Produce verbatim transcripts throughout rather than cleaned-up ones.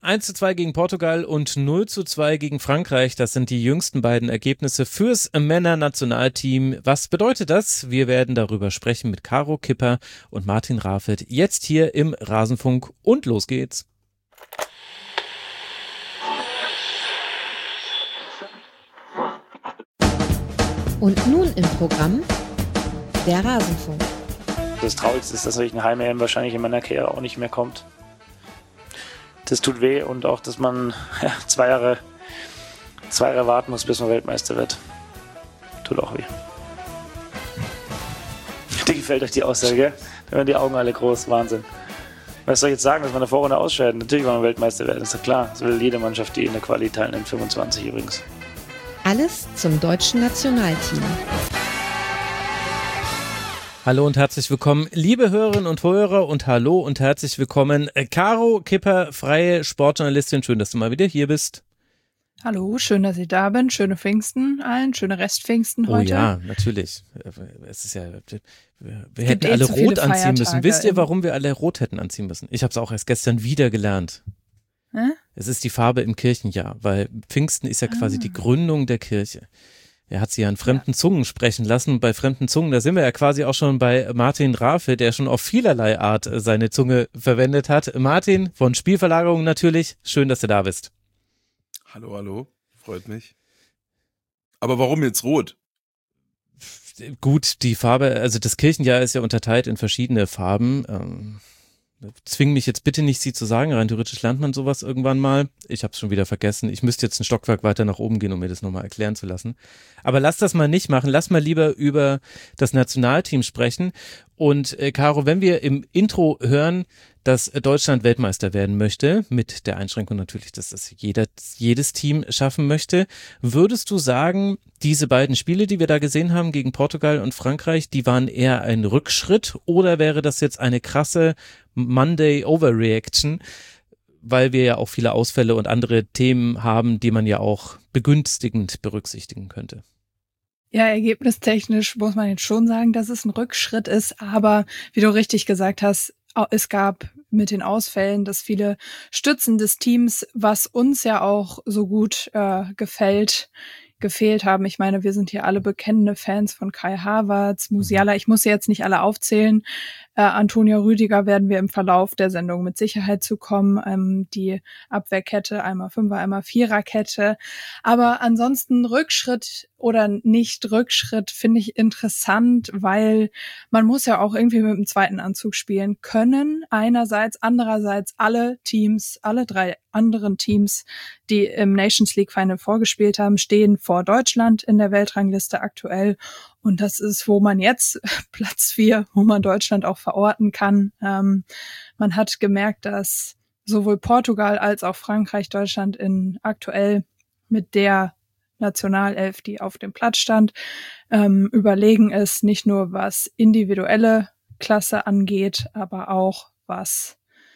eins zu zwei gegen Portugal und null zu zwei gegen Frankreich. Das sind die jüngsten beiden Ergebnisse fürs Männernationalteam. Was bedeutet das? Wir werden darüber sprechen mit Caro Kipper und Martin Rafelt jetzt hier im Rasenfunk und los geht's. Und nun im Programm der Rasenfunk. Das Traurigste ist, dass solch ein Heim-E M wahrscheinlich in meiner Karriere auch nicht mehr kommt. Das tut weh und auch, dass man ja, zwei Jahre, zwei Jahre warten muss, bis man Weltmeister wird. Tut auch weh. Dir gefällt euch die Aussage, gell? Da werden die Augen alle groß. Wahnsinn. Was soll ich jetzt sagen, dass man in der Vorrunde ausscheidet? Natürlich wollen wir Weltmeister werden, ist doch klar. Das will jede Mannschaft, die in der Quali teilnimmt, fünfundzwanzig übrigens. Alles zum deutschen Nationalteam. Hallo und herzlich willkommen, liebe Hörerinnen und Hörer, und hallo und herzlich willkommen, Caro Kipper, freie Sportjournalistin. Schön, dass du mal wieder hier bist. Hallo, schön, dass ich da bin. Schöne Pfingsten allen, schöne Restpfingsten heute. Oh ja, natürlich. Es ist ja, wir, wir hätten alle eh rot anziehen müssen. Wisst ihr, warum wir alle rot hätten anziehen müssen? Ich habe es auch erst gestern wieder gelernt. Hä? Es ist die Farbe im Kirchenjahr, weil Pfingsten ist ja quasi Ah. die Gründung der Kirche. Er hat sie ja in fremden Zungen sprechen lassen. Bei fremden Zungen, da sind wir ja quasi auch schon bei Martin Rafelt, der schon auf vielerlei Art seine Zunge verwendet hat. Martin, von Spielverlagerung natürlich, schön, dass du da bist. Hallo, hallo, freut mich. Aber warum jetzt rot? Gut, die Farbe, also das Kirchenjahr ist ja unterteilt in verschiedene Farben. Ähm, zwing mich jetzt bitte nicht, sie zu sagen, rein theoretisch lernt man sowas irgendwann mal. Ich habe es schon wieder vergessen. Ich müsste jetzt ein Stockwerk weiter nach oben gehen, um mir das nochmal erklären zu lassen. Aber lass das mal nicht machen. Lass mal lieber über das Nationalteam sprechen. Und äh, Caro, wenn wir im Intro hören, dass Deutschland Weltmeister werden möchte, mit der Einschränkung natürlich, dass das jeder, jedes Team schaffen möchte, würdest du sagen, diese beiden Spiele, die wir da gesehen haben gegen Portugal und Frankreich, die waren eher ein Rückschritt, oder wäre das jetzt eine krasse Monday Overreaction, weil wir ja auch viele Ausfälle und andere Themen haben, die man ja auch begünstigend berücksichtigen könnte? Ja, ergebnistechnisch muss man jetzt schon sagen, dass es ein Rückschritt ist, aber wie du richtig gesagt hast, es gab mit den Ausfällen das viele Stützen des Teams, was uns ja auch so gut äh, gefällt, gefehlt haben. Ich meine, wir sind hier alle bekennende Fans von Kai Havertz, Musiala. Ich muss jetzt nicht alle aufzählen. Äh, Antonia Rüdiger werden wir im Verlauf der Sendung mit Sicherheit zukommen. Ähm, die Abwehrkette, einmal Fünfer, einmal Viererkette. Aber ansonsten Rückschritt oder nicht Rückschritt finde ich interessant, weil man muss ja auch irgendwie mit dem zweiten Anzug spielen können. Einerseits, andererseits alle Teams, alle drei anderen Teams, die im Nations League Final vorgespielt haben, stehen vor Deutschland in der Weltrangliste aktuell. Und das ist, wo man jetzt Platz vier, wo man Deutschland auch verorten kann. Ähm, man hat gemerkt, dass sowohl Portugal als auch Frankreich Deutschland in aktuell mit der Nationalelf, die auf dem Platz stand, ähm, überlegen ist, nicht nur was individuelle Klasse angeht, aber auch was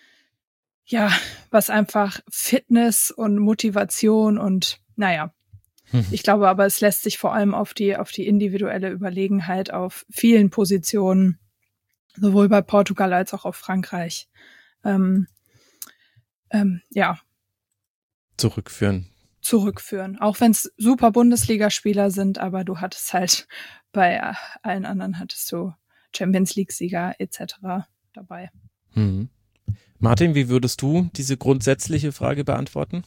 ja, was einfach Fitness und Motivation und naja, hm. ich glaube aber, es lässt sich vor allem auf die auf die individuelle Überlegenheit auf vielen Positionen, sowohl bei Portugal als auch auf Frankreich, ähm, ähm, ja, zurückführen. zurückführen. Auch wenn es super Bundesligaspieler sind, aber du hattest halt bei allen anderen hattest du Champions League-Sieger et cetera dabei. Hm. Martin, wie würdest du diese grundsätzliche Frage beantworten?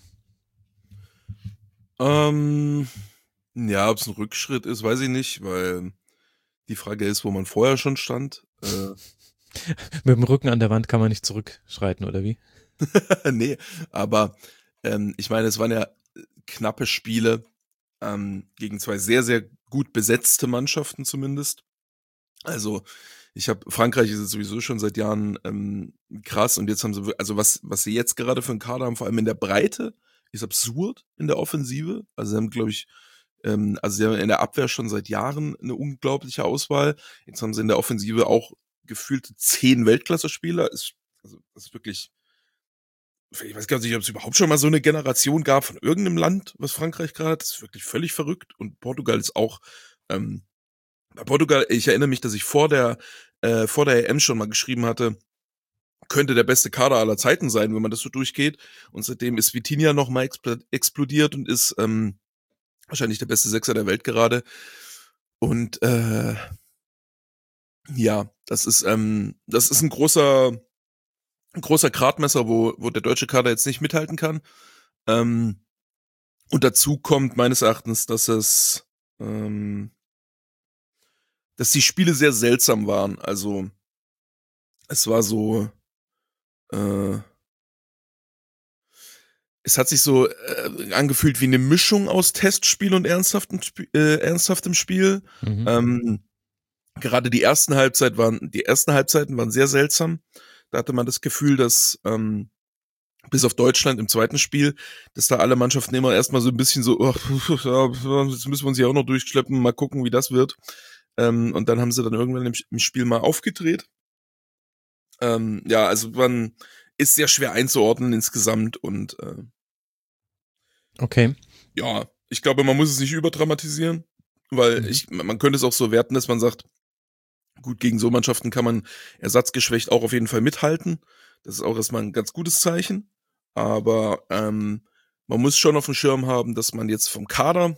Ähm, ja, ob es ein Rückschritt ist, weiß ich nicht, weil die Frage ist, wo man vorher schon stand. Äh, Mit dem Rücken an der Wand kann man nicht zurückschreiten, oder wie? nee, aber ähm, ich meine, es waren ja knappe Spiele ähm, gegen zwei sehr, sehr gut besetzte Mannschaften zumindest. Also ich habe Frankreich ist jetzt sowieso schon seit Jahren ähm, krass, und jetzt haben sie, also was was sie jetzt gerade für einen Kader haben, vor allem in der Breite, ist absurd in der Offensive. Also sie haben, glaube ich, ähm, also sie haben in der Abwehr schon seit Jahren eine unglaubliche Auswahl. Jetzt haben sie in der Offensive auch gefühlte zehn Weltklasse-Spieler. Ist, also das ist wirklich, ich weiß gar nicht, ob es überhaupt schon mal so eine Generation gab von irgendeinem Land, was Frankreich gerade hat. Das ist wirklich völlig verrückt. Und Portugal ist auch ähm, bei Portugal, ich erinnere mich, dass ich vor der äh, vor der E M schon mal geschrieben hatte, könnte der beste Kader aller Zeiten sein, wenn man das so durchgeht. Und seitdem ist Vitinha nochmal expl- explodiert und ist ähm, wahrscheinlich der beste Sechser der Welt gerade. Und äh, ja, das ist ähm, das ist ein großer ein großer Gradmesser, wo wo der deutsche Kader jetzt nicht mithalten kann. Ähm, und dazu kommt meines Erachtens, dass es ähm, dass die Spiele sehr seltsam waren. Also es war so äh, es hat sich so äh, angefühlt wie eine Mischung aus Testspiel und ernsthaftem, Sp- äh, ernsthaftem Spiel. Mhm. Ähm, gerade die ersten Halbzeit waren, die ersten Halbzeiten waren sehr seltsam. Da hatte man das Gefühl, dass ähm, bis auf Deutschland im zweiten Spiel, dass da alle Mannschaften immer erstmal so ein bisschen so, oh, ja, jetzt müssen wir uns hier auch noch durchschleppen, mal gucken, wie das wird. Ähm, und dann haben sie dann irgendwann im, im Spiel mal aufgedreht. Ähm, ja, also man ist sehr schwer einzuordnen insgesamt und äh, Okay. ja, ich glaube, man muss es nicht überdramatisieren, weil Mhm. ich, man könnte es auch so werten, dass man sagt, gut, gegen so Mannschaften kann man ersatzgeschwächt auch auf jeden Fall mithalten. Das ist auch erstmal ein ganz gutes Zeichen. Aber ähm, man muss schon auf dem Schirm haben, dass man jetzt vom Kader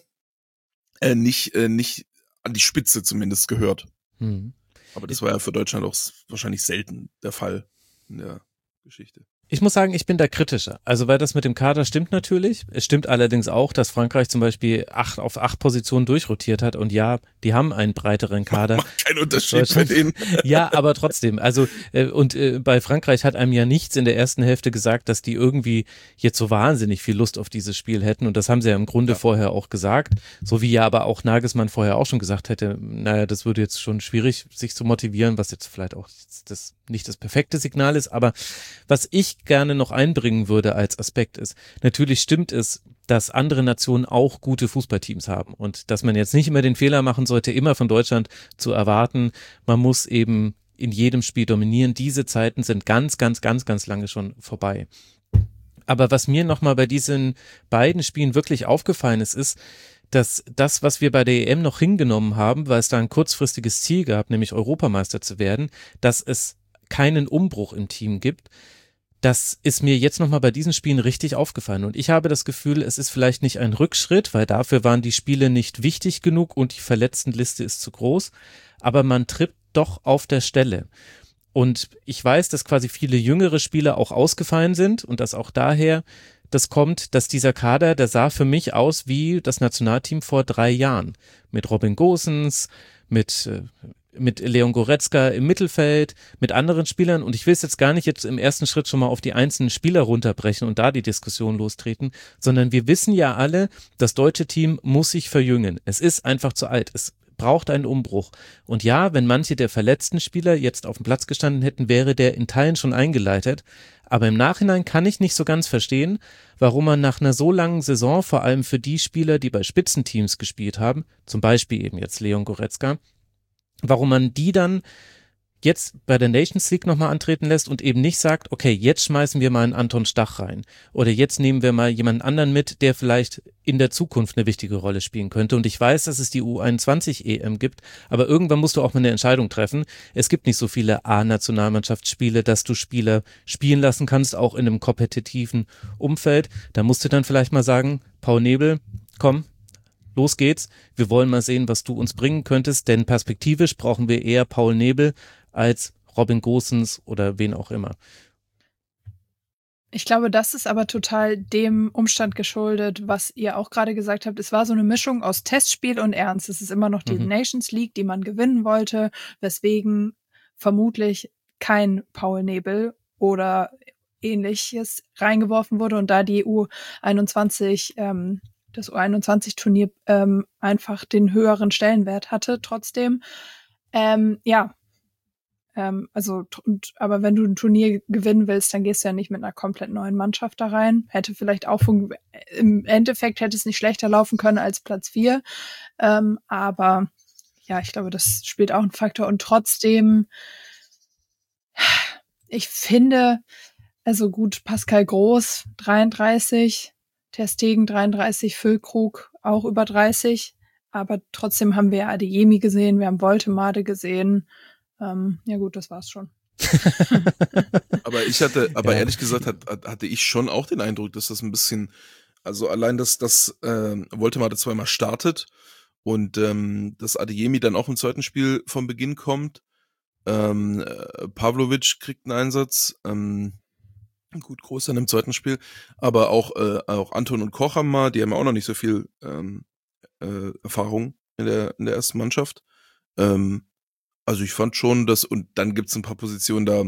äh, nicht, äh, nicht an die Spitze zumindest gehört. Mhm. Aber das war ja für Deutschland auch s- wahrscheinlich selten der Fall in der Geschichte. Ich muss sagen, ich bin da kritischer. Also, weil das mit dem Kader stimmt natürlich. Es stimmt allerdings auch, dass Frankreich zum Beispiel acht auf acht Positionen durchrotiert hat. Und ja, die haben einen breiteren Kader. Macht keinen Unterschied bei denen. Ja, aber trotzdem. Also, äh, und äh, bei Frankreich hat einem ja nichts in der ersten Hälfte gesagt, dass die irgendwie jetzt so wahnsinnig viel Lust auf dieses Spiel hätten. Und das haben sie ja im Grunde Ja. vorher auch gesagt. So wie ja aber auch Nagelsmann vorher auch schon gesagt hätte, naja, das würde jetzt schon schwierig, sich zu motivieren, was jetzt vielleicht auch das nicht das perfekte Signal ist. Aber was ich gerne noch einbringen würde als Aspekt ist, natürlich stimmt es, dass andere Nationen auch gute Fußballteams haben und dass man jetzt nicht immer den Fehler machen sollte, immer von Deutschland zu erwarten, man muss eben in jedem Spiel dominieren. Diese Zeiten sind ganz, ganz, ganz, ganz lange schon vorbei. Aber was mir nochmal bei diesen beiden Spielen wirklich aufgefallen ist, ist, dass das, was wir bei der E M noch hingenommen haben, weil es da ein kurzfristiges Ziel gab, nämlich Europameister zu werden, dass es keinen Umbruch im Team gibt. Das ist mir jetzt nochmal bei diesen Spielen richtig aufgefallen. Und ich habe das Gefühl, es ist vielleicht nicht ein Rückschritt, weil dafür waren die Spiele nicht wichtig genug und die Verletztenliste ist zu groß. Aber man trippt doch auf der Stelle. Und ich weiß, dass quasi viele jüngere Spieler auch ausgefallen sind und dass auch daher das kommt, dass dieser Kader, der sah für mich aus wie das Nationalteam vor drei Jahren. Mit Robin Gosens, mit äh, mit Leon Goretzka im Mittelfeld, mit anderen Spielern und ich will es jetzt gar nicht jetzt im ersten Schritt schon mal auf die einzelnen Spieler runterbrechen und da die Diskussion lostreten, sondern wir wissen ja alle, das deutsche Team muss sich verjüngen. Es ist einfach zu alt. Es braucht einen Umbruch. Und ja, wenn manche der verletzten Spieler jetzt auf dem Platz gestanden hätten, wäre der in Teilen schon eingeleitet. Aber im Nachhinein kann ich nicht so ganz verstehen, warum man nach einer so langen Saison, vor allem für die Spieler, die bei Spitzenteams gespielt haben, zum Beispiel eben jetzt Leon Goretzka, warum man die dann jetzt bei der Nations League nochmal antreten lässt und eben nicht sagt, okay, jetzt schmeißen wir mal einen Anton Stach rein oder jetzt nehmen wir mal jemanden anderen mit, der vielleicht in der Zukunft eine wichtige Rolle spielen könnte. Und ich weiß, dass es die U einundzwanzig E M gibt, aber irgendwann musst du auch mal eine Entscheidung treffen. Es gibt nicht so viele A-Nationalmannschaftsspiele, dass du Spieler spielen lassen kannst, auch in einem kompetitiven Umfeld. Da musst du dann vielleicht mal sagen, Paul Nebel, komm, los geht's, wir wollen mal sehen, was du uns bringen könntest, denn perspektivisch brauchen wir eher Paul Nebel als Robin Gosens oder wen auch immer. Ich glaube, das ist aber total dem Umstand geschuldet, was ihr auch gerade gesagt habt. Es war so eine Mischung aus Testspiel und Ernst. Es ist immer noch die Mhm. Nations League, die man gewinnen wollte, weswegen vermutlich kein Paul Nebel oder ähnliches reingeworfen wurde und da die U einundzwanzig ähm, das U einundzwanzig-Turnier ähm, einfach den höheren Stellenwert hatte trotzdem. Ähm, ja, ähm, also, und, aber wenn du ein Turnier gewinnen willst, dann gehst du ja nicht mit einer komplett neuen Mannschaft da rein. Hätte vielleicht auch, fun- im Endeffekt hätte es nicht schlechter laufen können als Platz vier. Ähm, aber ja, ich glaube, das spielt auch einen Faktor. Und trotzdem, ich finde, also gut, Pascal Groß, dreiunddreißig, Ter Stegen dreiunddreißig, Füllkrug auch über dreißig, aber trotzdem haben wir Adeyemi gesehen, wir haben Woltemade gesehen. Ähm, ja gut, das war's schon. Aber ich hatte, aber Ja. ehrlich gesagt hat, hat- hatte ich schon auch den Eindruck, dass das ein bisschen, also allein, dass das ähm, Woltemade zweimal startet und ähm, dass Adeyemi dann auch im zweiten Spiel vom Beginn kommt. Ähm, äh, Pavlovic kriegt einen Einsatz. Ähm, gut, groß dann im zweiten Spiel. Aber auch, äh, auch Anton und Koch haben mal, die haben ja auch noch nicht so viel ähm, äh, Erfahrung in der, in der ersten Mannschaft. Ähm, also ich fand schon, dass, und dann gibt's ein paar Positionen, da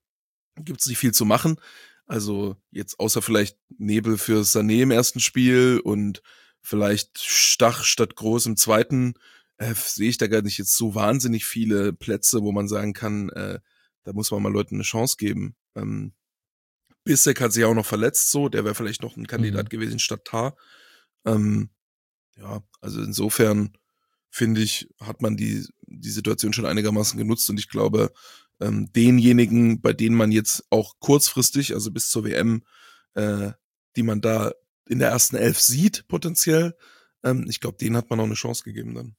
gibt's nicht viel zu machen. Also jetzt außer vielleicht Nebel für Sané im ersten Spiel und vielleicht Stach statt Groß im zweiten, äh, sehe ich da gar nicht jetzt so wahnsinnig viele Plätze, wo man sagen kann, äh, da muss man mal Leuten eine Chance geben. Ähm, Bissek hat sich auch noch verletzt, so, der wäre vielleicht noch ein Kandidat Mhm. gewesen statt Tar. Ähm, ja, also insofern finde ich, hat man die, die Situation schon einigermaßen genutzt und ich glaube, ähm, denjenigen, bei denen man jetzt auch kurzfristig, also bis zur W M, äh, die man da in der ersten Elf sieht, potenziell, ähm, ich glaube, denen hat man auch eine Chance gegeben dann.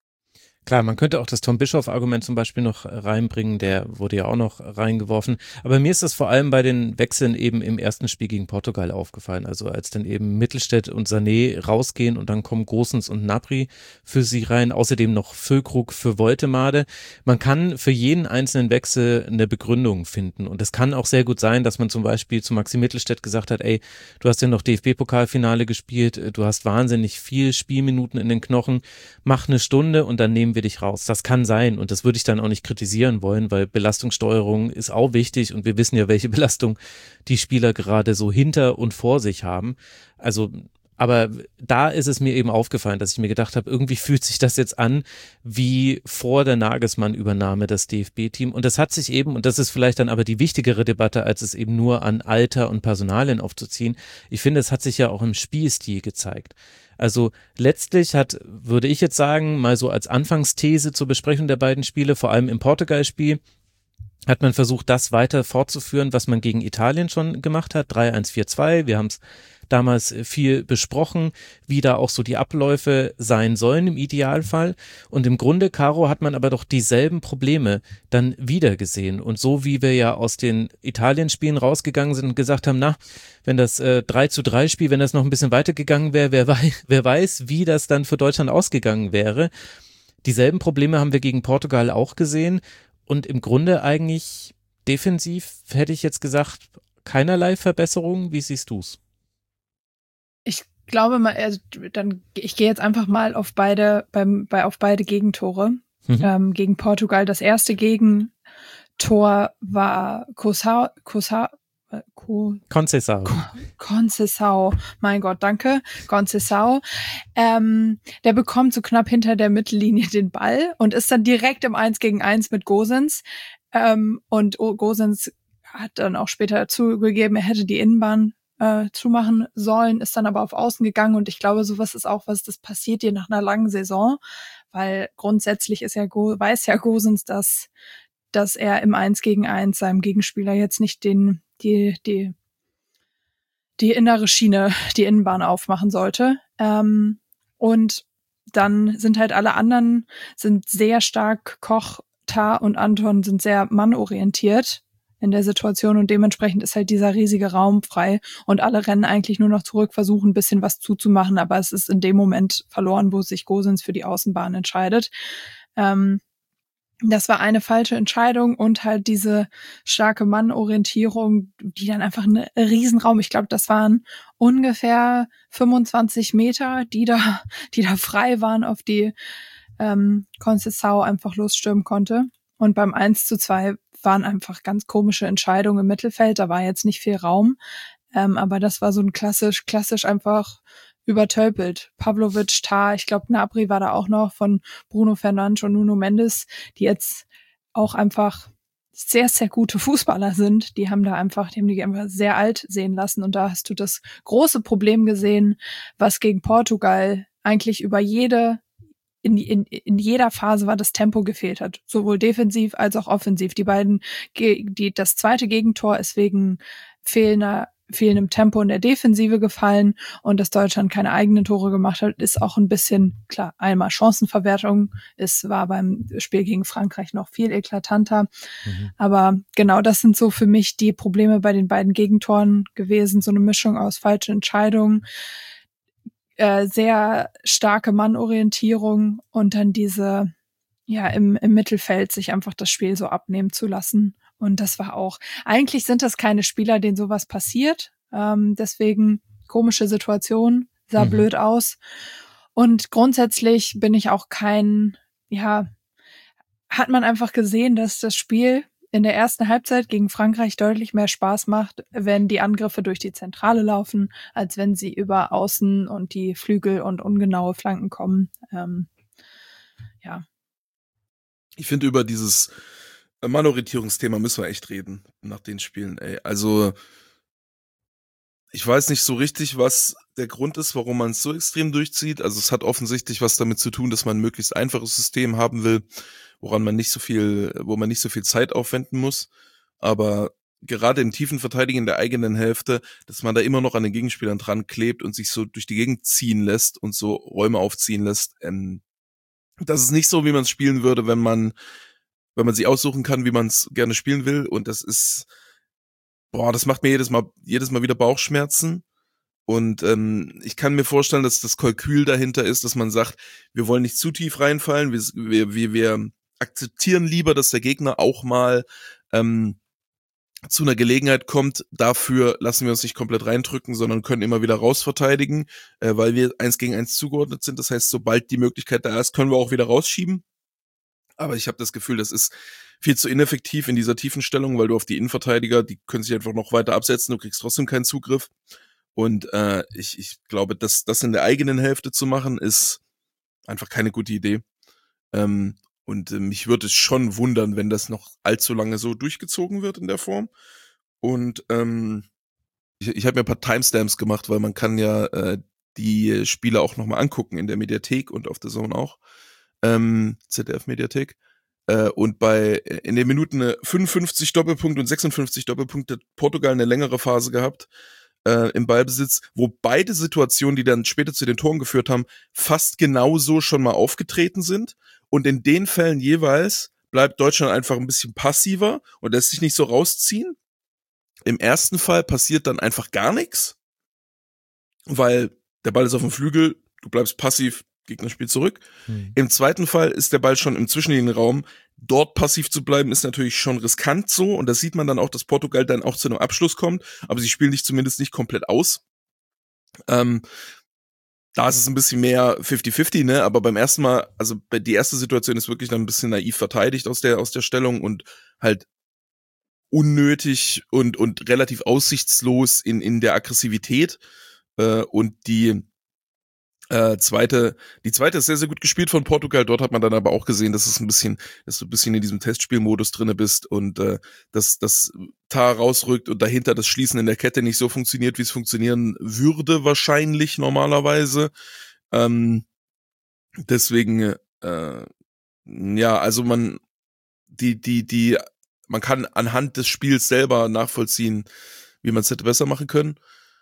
Klar, man könnte auch das Tom Bischoff-Argument zum Beispiel noch reinbringen, der wurde ja auch noch reingeworfen. Aber mir ist das vor allem bei den Wechseln eben im ersten Spiel gegen Portugal aufgefallen. Also als dann eben Mittelstädt und Sané rausgehen und dann kommen Gosens und Gnabry für sie rein. Außerdem noch Füllkrug für Woltemade. Man kann für jeden einzelnen Wechsel eine Begründung finden. Und es kann auch sehr gut sein, dass man zum Beispiel zu Maxi Mittelstädt gesagt hat, ey, du hast ja noch D F B-Pokalfinale gespielt, du hast wahnsinnig viel Spielminuten in den Knochen, mach eine Stunde und dann nehmen wir dich raus. Das kann sein und das würde ich dann auch nicht kritisieren wollen, weil Belastungssteuerung ist auch wichtig und wir wissen ja, welche Belastung die Spieler gerade so hinter und vor sich haben. Also, aber da ist es mir eben aufgefallen, dass ich mir gedacht habe, irgendwie fühlt sich das jetzt an wie vor der Nagelsmann-Übernahme das D F B-Team und das hat sich eben, und das ist vielleicht dann aber die wichtigere Debatte, als es eben nur an Alter und Personalien aufzuziehen, ich finde, es hat sich ja auch im Spielstil gezeigt. Also letztlich hat, würde ich jetzt sagen, mal so als Anfangsthese zur Besprechung der beiden Spiele, vor allem im Portugal-Spiel, hat man versucht, das weiter fortzuführen, was man gegen Italien schon gemacht hat, drei eins vier zwei. Wir haben es damals viel besprochen, wie da auch so die Abläufe sein sollen im Idealfall. Und im Grunde, Caro, hat man aber doch dieselben Probleme dann wieder gesehen. Und so wie wir ja aus den Italien-Spielen rausgegangen sind und gesagt haben, na, wenn das äh, drei zu drei Spiel, wenn das noch ein bisschen weitergegangen wäre, wer, wei- wer weiß, wie das dann für Deutschland ausgegangen wäre. Dieselben Probleme haben wir gegen Portugal auch gesehen. Und im Grunde eigentlich defensiv hätte ich jetzt gesagt, keinerlei Verbesserung. Wie siehst du's? Ich glaube mal, also dann ich gehe jetzt einfach mal auf beide beim bei auf beide Gegentore. Mhm. Ähm, gegen Portugal das erste Gegentor war Conceição, Conceição, äh, Co- Conceição. Conceição, mein Gott, danke, Conceição. Ähm, der bekommt so knapp hinter der Mittellinie den Ball und ist dann direkt im Eins gegen Eins mit Gosens. Ähm, und Gosens hat dann auch später zugegeben, er hätte die Innenbahn äh, zumachen sollen, ist dann aber auf Außen gegangen und ich glaube, sowas ist auch was, das passiert dir nach einer langen Saison, weil grundsätzlich ist ja Go- weiß ja Gosens, dass dass er im Eins gegen Eins seinem Gegenspieler jetzt nicht den die die die innere Schiene, die Innenbahn aufmachen sollte. Ähm, und dann sind halt alle anderen sind sehr stark Koch, Tar und Anton sind sehr mannorientiert in der Situation und dementsprechend ist halt dieser riesige Raum frei und alle rennen eigentlich nur noch zurück, versuchen ein bisschen was zuzumachen, aber es ist in dem Moment verloren, wo sich Gosens für die Außenbahn entscheidet. Ähm, das war eine falsche Entscheidung und halt diese starke Mannorientierung, die dann einfach einen Riesenraum, ich glaube, das waren ungefähr fünfundzwanzig Meter, die da, die da frei waren, auf die ähm, Conceição einfach losstürmen konnte. Und beim eins zu zwei waren einfach ganz komische Entscheidungen im Mittelfeld, da war jetzt nicht viel Raum, ähm, aber das war so ein klassisch, klassisch einfach übertölpelt. Pavlovic, Tar, ich glaube Gnabry war da auch noch, von Bruno Fernandes und Nuno Mendes, die jetzt auch einfach sehr, sehr gute Fußballer sind. Die haben da einfach, die haben die einfach sehr alt sehen lassen und da hast du das große Problem gesehen, was gegen Portugal eigentlich über jede In, in, in jeder Phase war das Tempo gefehlt hat, sowohl defensiv als auch offensiv. Die beiden, die, das zweite Gegentor ist wegen fehlender fehlendem Tempo in der Defensive gefallen und dass Deutschland keine eigenen Tore gemacht hat, ist auch ein bisschen, klar, einmal Chancenverwertung. Es war beim Spiel gegen Frankreich noch viel eklatanter. Mhm. Aber genau das sind so für mich die Probleme bei den beiden Gegentoren gewesen. So eine Mischung aus falschen Entscheidungen, äh, sehr starke Mannorientierung und dann diese, ja, im, im Mittelfeld sich einfach das Spiel so abnehmen zu lassen. Und das war auch, eigentlich sind das keine Spieler, denen sowas passiert. Ähm, deswegen komische Situation, sah mhm. blöd aus. Und grundsätzlich bin ich auch kein, ja, hat man einfach gesehen, dass das Spiel in der ersten Halbzeit gegen Frankreich deutlich mehr Spaß macht, wenn die Angriffe durch die Zentrale laufen, als wenn sie über Außen und die Flügel und ungenaue Flanken kommen. Ähm, ja. Ich finde, über dieses Mannorientierungsthema müssen wir echt reden nach den Spielen, ey. Also ich weiß nicht so richtig, was der Grund ist, warum man es so extrem durchzieht. Also es hat offensichtlich was damit zu tun, dass man ein möglichst einfaches System haben will, woran man nicht so viel, wo man nicht so viel Zeit aufwenden muss. Aber gerade im tiefen Verteidigen der eigenen Hälfte, dass man da immer noch an den Gegenspielern dran klebt und sich so durch die Gegend ziehen lässt und so Räume aufziehen lässt. Ähm, das ist nicht so, wie man es spielen würde, wenn man wenn man sich aussuchen kann, wie man es gerne spielen will. Und das ist, boah, das macht mir jedes Mal, jedes Mal wieder Bauchschmerzen. Und ähm, ich kann mir vorstellen, dass das Kalkül dahinter ist, dass man sagt, wir wollen nicht zu tief reinfallen, wir, wir, wir akzeptieren lieber, dass der Gegner auch mal ähm, zu einer Gelegenheit kommt. Dafür lassen wir uns nicht komplett reindrücken, sondern können immer wieder rausverteidigen, äh, weil wir eins gegen eins zugeordnet sind. Das heißt, sobald die Möglichkeit da ist, können wir auch wieder rausschieben. Aber ich habe das Gefühl, das ist viel zu ineffektiv in dieser tiefen Stellung, weil du auf die Innenverteidiger, die können sich einfach noch weiter absetzen, du kriegst trotzdem keinen Zugriff. Und äh, ich, ich glaube, dass das in der eigenen Hälfte zu machen, ist einfach keine gute Idee. Ähm, und äh, mich würde es schon wundern, wenn das noch allzu lange so durchgezogen wird in der Form. Und ähm, ich, ich habe mir ein paar Timestamps gemacht, weil man kann ja äh, die Spiele auch nochmal angucken in der Mediathek und auf der Zone auch. Ähm, Z D F-Mediathek. Äh, und bei in den Minuten fünfundfünfzig Doppelpunkt und sechsundfünfzig Doppelpunkt hat Portugal eine längere Phase gehabt äh, im Ballbesitz, wo beide Situationen, die dann später zu den Toren geführt haben, fast genauso schon mal aufgetreten sind. Und in den Fällen jeweils bleibt Deutschland einfach ein bisschen passiver und lässt sich nicht so rausziehen. Im ersten Fall passiert dann einfach gar nichts, weil der Ball ist auf dem Flügel, du bleibst passiv, Gegner spielt zurück. Hm. Im zweiten Fall ist der Ball schon im Zwischenlinienraum. Dort passiv zu bleiben, ist natürlich schon riskant so. Und das sieht man dann auch, dass Portugal dann auch zu einem Abschluss kommt. Aber sie spielen dich zumindest nicht komplett aus. Ähm, da ist es ein bisschen mehr fifty fifty, ne? Aber beim ersten Mal, also die erste Situation ist wirklich dann ein bisschen naiv verteidigt aus der, aus der Stellung und halt unnötig und, und relativ aussichtslos in, in der Aggressivität. Äh, und die, Äh, zweite, die zweite ist sehr, sehr gut gespielt von Portugal. Dort hat man dann aber auch gesehen, dass es ein bisschen, dass du ein bisschen in diesem Testspielmodus drinne bist und äh, dass das Tar rausrückt und dahinter das Schließen in der Kette nicht so funktioniert, wie es funktionieren würde wahrscheinlich normalerweise. Ähm, deswegen, äh, ja, also man, die, die, die, man kann anhand des Spiels selber nachvollziehen, wie man es hätte besser machen können.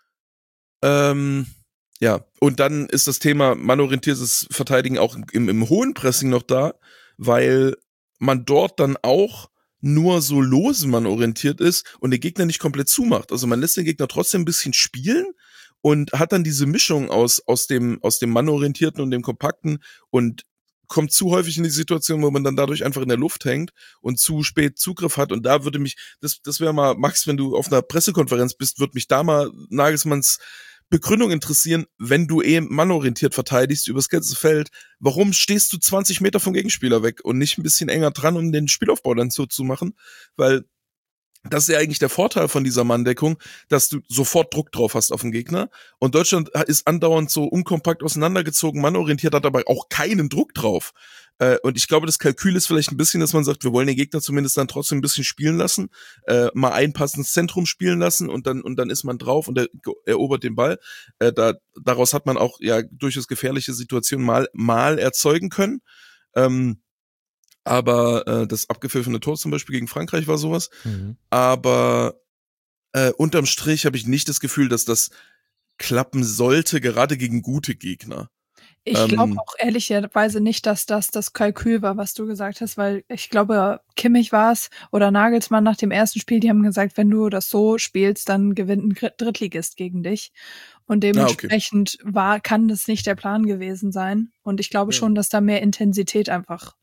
Ähm, Ja, und dann ist das Thema mannorientiertes Verteidigen auch im, im hohen Pressing noch da, weil man dort dann auch nur so lose mannorientiert ist und den Gegner nicht komplett zumacht. Also man lässt den Gegner trotzdem ein bisschen spielen und hat dann diese Mischung aus, aus dem, aus dem mannorientierten und dem kompakten und kommt zu häufig in die Situation, wo man dann dadurch einfach in der Luft hängt und zu spät Zugriff hat. Und da würde mich, das, das wäre mal, Max, wenn du auf einer Pressekonferenz bist, würde mich da mal Nagelsmanns Begründung interessieren, wenn du eh mannorientiert verteidigst übers ganze Feld, warum stehst du zwanzig Meter vom Gegenspieler weg und nicht ein bisschen enger dran, um den Spielaufbau dann so zu machen? Weil das ist ja eigentlich der Vorteil von dieser Manndeckung, dass du sofort Druck drauf hast auf den Gegner. Und Deutschland ist andauernd so unkompakt auseinandergezogen, mannorientiert, hat aber auch keinen Druck drauf. Äh, und ich glaube, das Kalkül ist vielleicht ein bisschen, dass man sagt, wir wollen den Gegner zumindest dann trotzdem ein bisschen spielen lassen, äh, mal einpassen ins Zentrum spielen lassen und dann und dann ist man drauf und er erobert den Ball. Äh, da, daraus hat man auch ja durchaus gefährliche Situationen mal mal erzeugen können. Ähm, aber äh, das abgepfiffene Tor zum Beispiel gegen Frankreich war sowas. Mhm. Aber äh, unterm Strich habe ich nicht das Gefühl, dass das klappen sollte, gerade gegen gute Gegner. Ich glaube Ähm, auch ehrlicherweise nicht, dass das das Kalkül war, was du gesagt hast, weil ich glaube, Kimmich war es oder Nagelsmann nach dem ersten Spiel, die haben gesagt, wenn du das so spielst, dann gewinnt ein Gr- Drittligist gegen dich. Und ah, okay. dementsprechend war, kann das nicht der Plan gewesen sein. Und ich glaube Ja. schon, dass da mehr Intensität einfach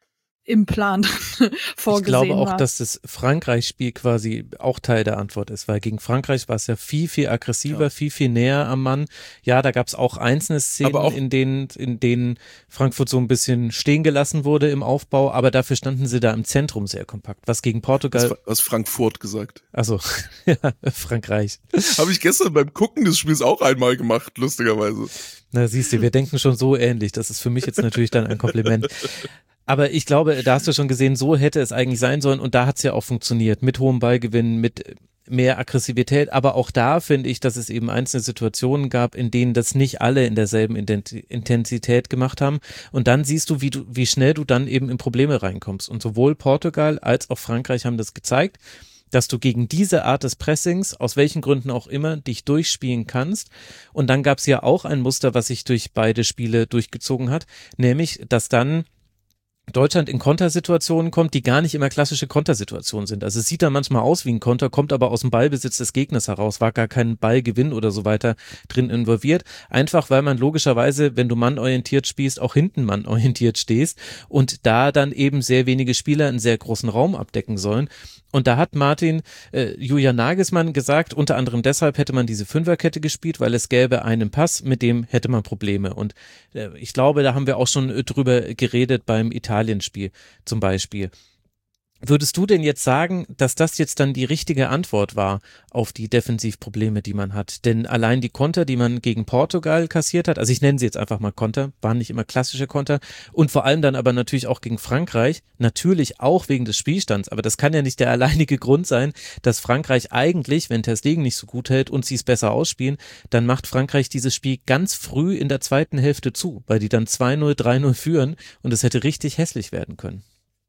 im Plan vorgesehen Ich glaube auch, war. dass das Frankreich-Spiel quasi auch Teil der Antwort ist, weil gegen Frankreich war es ja viel, viel aggressiver, Ja. viel, viel näher am Mann. Ja, da gab es auch einzelne Szenen, Aber auch- in denen, in denen Frankfurt so ein bisschen stehen gelassen wurde im Aufbau, aber dafür standen sie da im Zentrum sehr kompakt. Was gegen Portugal, Was, was Frankfurt gesagt. also ja, Frankreich. Habe ich gestern beim Gucken des Spiels auch einmal gemacht, lustigerweise. Na, siehst du, wir denken schon so ähnlich. Das ist für mich jetzt natürlich dann ein Kompliment. Aber ich glaube, da hast du schon gesehen, so hätte es eigentlich sein sollen und da hat es ja auch funktioniert. Mit hohem Ballgewinn, mit mehr Aggressivität. Aber auch da finde ich, dass es eben einzelne Situationen gab, in denen das nicht alle in derselben Intensität gemacht haben. Und dann siehst du, wie du, wie schnell du dann eben in Probleme reinkommst. Und sowohl Portugal als auch Frankreich haben das gezeigt, dass du gegen diese Art des Pressings, aus welchen Gründen auch immer, dich durchspielen kannst. Und dann gab es ja auch ein Muster, was sich durch beide Spiele durchgezogen hat, nämlich, dass dann Deutschland in Kontersituationen kommt, die gar nicht immer klassische Kontersituationen sind. Also es sieht dann manchmal aus wie ein Konter, kommt aber aus dem Ballbesitz des Gegners heraus, war gar kein Ballgewinn oder so weiter drin involviert. Einfach, weil man logischerweise, wenn du mannorientiert spielst, auch hinten mannorientiert stehst und da dann eben sehr wenige Spieler einen sehr großen Raum abdecken sollen. Und da hat Martin äh, Julian Nagelsmann gesagt, unter anderem deshalb hätte man diese Fünferkette gespielt, weil es gäbe einen Pass, mit dem hätte man Probleme. Und äh, ich glaube, da haben wir auch schon äh, drüber geredet beim Italienspiel zum Beispiel. Würdest du denn jetzt sagen, dass das jetzt dann die richtige Antwort war auf die Defensivprobleme, die man hat? Denn allein die Konter, die man gegen Portugal kassiert hat, also ich nenne sie jetzt einfach mal Konter, waren nicht immer klassische Konter und vor allem dann aber natürlich auch gegen Frankreich, natürlich auch wegen des Spielstands, aber das kann ja nicht der alleinige Grund sein, dass Frankreich eigentlich, wenn Ter Stegen nicht so gut hält und sie es besser ausspielen, dann macht Frankreich dieses Spiel ganz früh in der zweiten Hälfte zu, weil die dann zwei null, drei null führen und es hätte richtig hässlich werden können.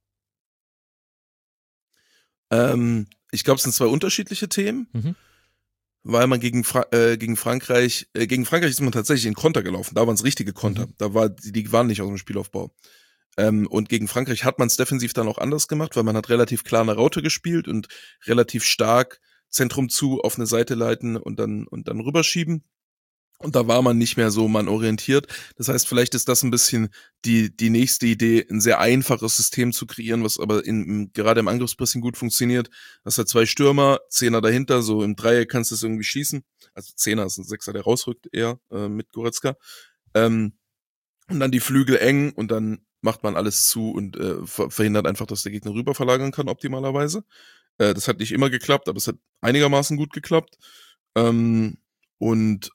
Ähm, ich glaube, es sind zwei unterschiedliche Themen, Mhm. weil man gegen, Fra äh, gegen Frankreich, äh, gegen Frankreich ist man tatsächlich in Konter gelaufen. Da waren es richtige Konter. Mhm. Da war, die, die waren nicht aus dem Spielaufbau. Ähm, und gegen Frankreich hat man es defensiv dann auch anders gemacht, weil man hat relativ klar eine Raute gespielt und relativ stark Zentrum zu auf eine Seite leiten und dann, und dann rüberschieben. Und da war man nicht mehr so mannorientiert. Das heißt, vielleicht ist das ein bisschen die, die nächste Idee, ein sehr einfaches System zu kreieren, was aber in, im, gerade im Angriffspressing gut funktioniert. Das hat zwei Stürmer, Zehner dahinter, so im Dreieck kannst du es irgendwie schießen. Also Zehner ist ein Sechser, der rausrückt eher äh, mit Goretzka. Ähm, und dann die Flügel eng und dann macht man alles zu und äh, ver verhindert einfach, dass der Gegner rüber verlagern kann, optimalerweise. Äh, das hat nicht immer geklappt, aber es hat einigermaßen gut geklappt. Ähm, und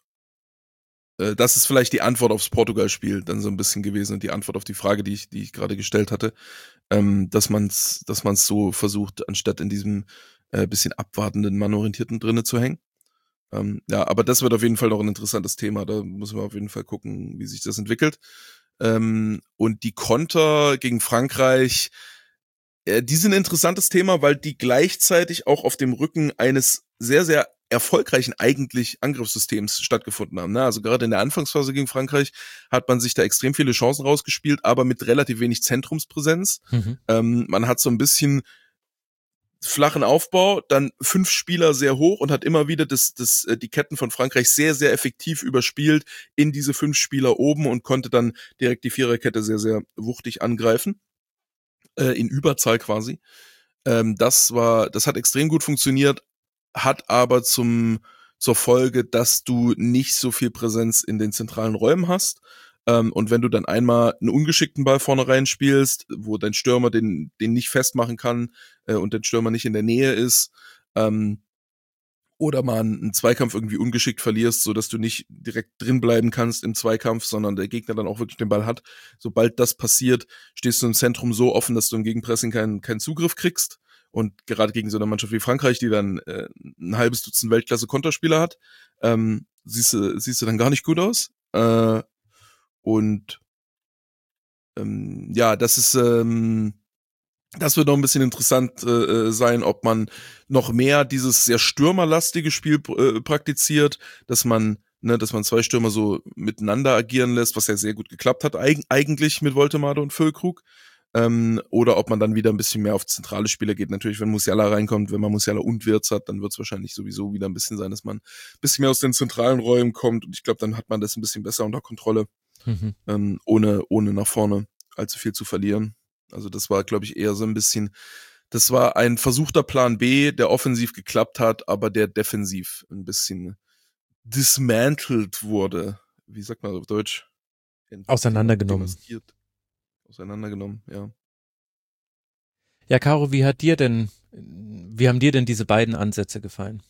das ist vielleicht die Antwort aufs Portugal-Spiel dann so ein bisschen gewesen und die Antwort auf die Frage, die ich, die ich gerade gestellt hatte, ähm, dass man's, dass man's so versucht, anstatt in diesem äh, bisschen abwartenden, mannorientierten drinne zu hängen. Ähm, ja, aber das wird auf jeden Fall noch ein interessantes Thema. Da müssen wir auf jeden Fall gucken, wie sich das entwickelt. Ähm, und die Konter gegen Frankreich, äh, die sind ein interessantes Thema, weil die gleichzeitig auch auf dem Rücken eines sehr, sehr erfolgreichen eigentlich Angriffssystems stattgefunden haben. Ne? Also gerade in der Anfangsphase gegen Frankreich hat man sich da extrem viele Chancen rausgespielt, aber mit relativ wenig Zentrumspräsenz. Mhm. Ähm, man hat so ein bisschen flachen Aufbau, dann fünf Spieler sehr hoch und hat immer wieder das, das, die Ketten von Frankreich sehr, sehr effektiv überspielt in diese fünf Spieler oben und konnte dann direkt die Viererkette sehr, sehr wuchtig angreifen. Äh, in Überzahl quasi. Ähm, das war, das hat extrem gut funktioniert, hat aber zum zur Folge, dass du nicht so viel Präsenz in den zentralen Räumen hast. Ähm, und wenn du dann einmal einen ungeschickten Ball vorne reinspielst, wo dein Stürmer den den nicht festmachen kann äh, und dein Stürmer nicht in der Nähe ist, ähm, oder mal einen Zweikampf irgendwie ungeschickt verlierst, so dass du nicht direkt drin bleiben kannst im Zweikampf, sondern der Gegner dann auch wirklich den Ball hat. Sobald das passiert, stehst du im Zentrum so offen, dass du im Gegenpressing keinen keinen Zugriff kriegst. Und gerade gegen so eine Mannschaft wie Frankreich, die dann äh, ein halbes Dutzend Weltklasse-Konterspieler hat, ähm, siehst du siehst du dann gar nicht gut aus. Äh, und ähm, ja, das ist ähm, Das wird noch ein bisschen interessant äh, sein, ob man noch mehr dieses sehr stürmerlastige Spiel äh, praktiziert, dass man ne, dass man zwei Stürmer so miteinander agieren lässt, was ja sehr gut geklappt hat eig- eigentlich mit Woltemade und Füllkrug. Ähm, oder ob man dann wieder ein bisschen mehr auf zentrale Spieler geht. Natürlich, wenn Musiala reinkommt, wenn man Musiala und Wirtz hat, dann wird es wahrscheinlich sowieso wieder ein bisschen sein, dass man ein bisschen mehr aus den zentralen Räumen kommt. Und ich glaube, dann hat man das ein bisschen besser unter Kontrolle, mhm. ähm, ohne, ohne nach vorne allzu viel zu verlieren. Also das war, glaube ich, eher so ein bisschen, das war ein versuchter Plan B, der offensiv geklappt hat, aber der defensiv ein bisschen dismantled wurde. Wie sagt man auf Deutsch? Auseinandergenommen. Demaskiert. Auseinandergenommen, ja. Ja, Caro, wie hat dir denn, wie haben dir denn diese beiden Ansätze gefallen?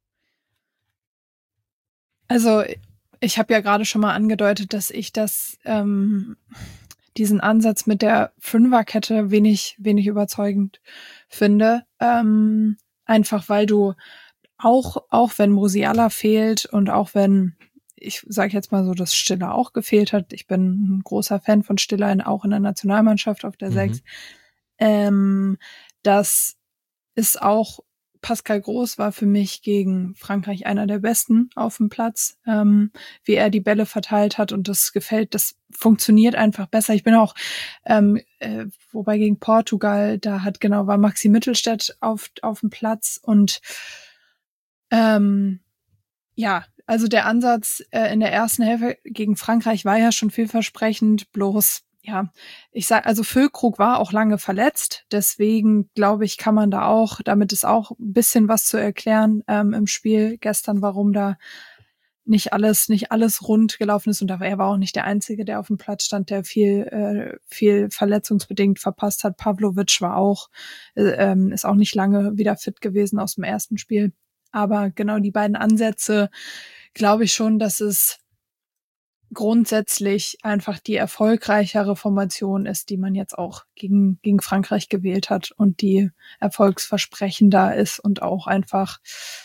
Also, ich habe ja gerade schon mal angedeutet, dass ich das, ähm, diesen Ansatz mit der Fünferkette wenig, wenig überzeugend finde. Ähm, einfach weil du auch, auch wenn Musiala fehlt und auch wenn, ich sage jetzt mal so, dass Stiller auch gefehlt hat. Ich bin ein großer Fan von Stiller, in, auch in der Nationalmannschaft auf der mhm. Sechs. Ähm, das ist auch, Pascal Groß war für mich gegen Frankreich einer der Besten auf dem Platz, ähm, wie er die Bälle verteilt hat, und das gefällt, das funktioniert einfach besser. Ich bin auch, ähm, äh, wobei gegen Portugal, da hat genau, war Maxi Mittelstädt auf, auf dem Platz, und ähm, ja, also der Ansatz äh, in der ersten Hälfte gegen Frankreich war ja schon vielversprechend, bloß ja, ich sag, also Füllkrug war auch lange verletzt, deswegen glaube ich, kann man da auch, damit ist auch ein bisschen was zu erklären ähm, im Spiel gestern, warum da nicht alles, nicht alles rund gelaufen ist, und er war auch nicht der Einzige, der auf dem Platz stand, der viel, äh, viel verletzungsbedingt verpasst hat. Pavlovic war auch, äh, ähm, ist auch nicht lange wieder fit gewesen aus dem ersten Spiel, aber genau die beiden Ansätze, glaube ich schon, dass es grundsätzlich einfach die erfolgreichere Formation ist, die man jetzt auch gegen, gegen Frankreich gewählt hat und die erfolgsversprechender ist und auch einfach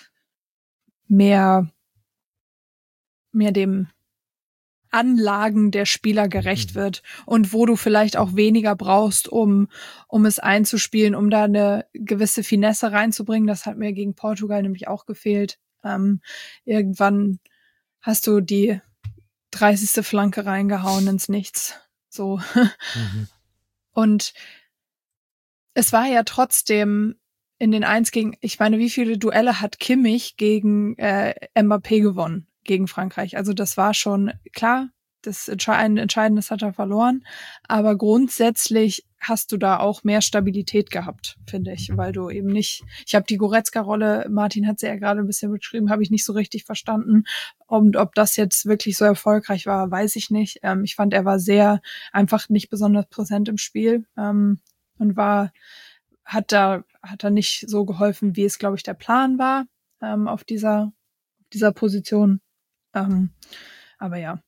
mehr, mehr dem Anlagen der Spieler gerecht wird und wo du vielleicht auch weniger brauchst, um, um es einzuspielen, um da eine gewisse Finesse reinzubringen. Das hat mir gegen Portugal nämlich auch gefehlt. Ähm, irgendwann hast du die dreißigste Flanke reingehauen ins Nichts. So. Mhm. Und es war ja trotzdem in den Eins gegen, ich meine, wie viele Duelle hat Kimmich gegen äh, Mbappé gewonnen, gegen Frankreich? Also das war schon klar, das ein Entscheidendes hat er verloren, aber grundsätzlich hast du da auch mehr Stabilität gehabt, finde ich, weil du eben nicht, ich habe die Goretzka-Rolle, Martin hat sie ja gerade ein bisschen beschrieben, habe ich nicht so richtig verstanden, und ob das jetzt wirklich so erfolgreich war, weiß ich nicht. Ähm, ich fand, er war sehr, einfach nicht besonders präsent im Spiel, ähm, und war, hat da, hat da nicht so geholfen, wie es, glaube ich, der Plan war, ähm, auf dieser, dieser Position. Ähm, aber ja.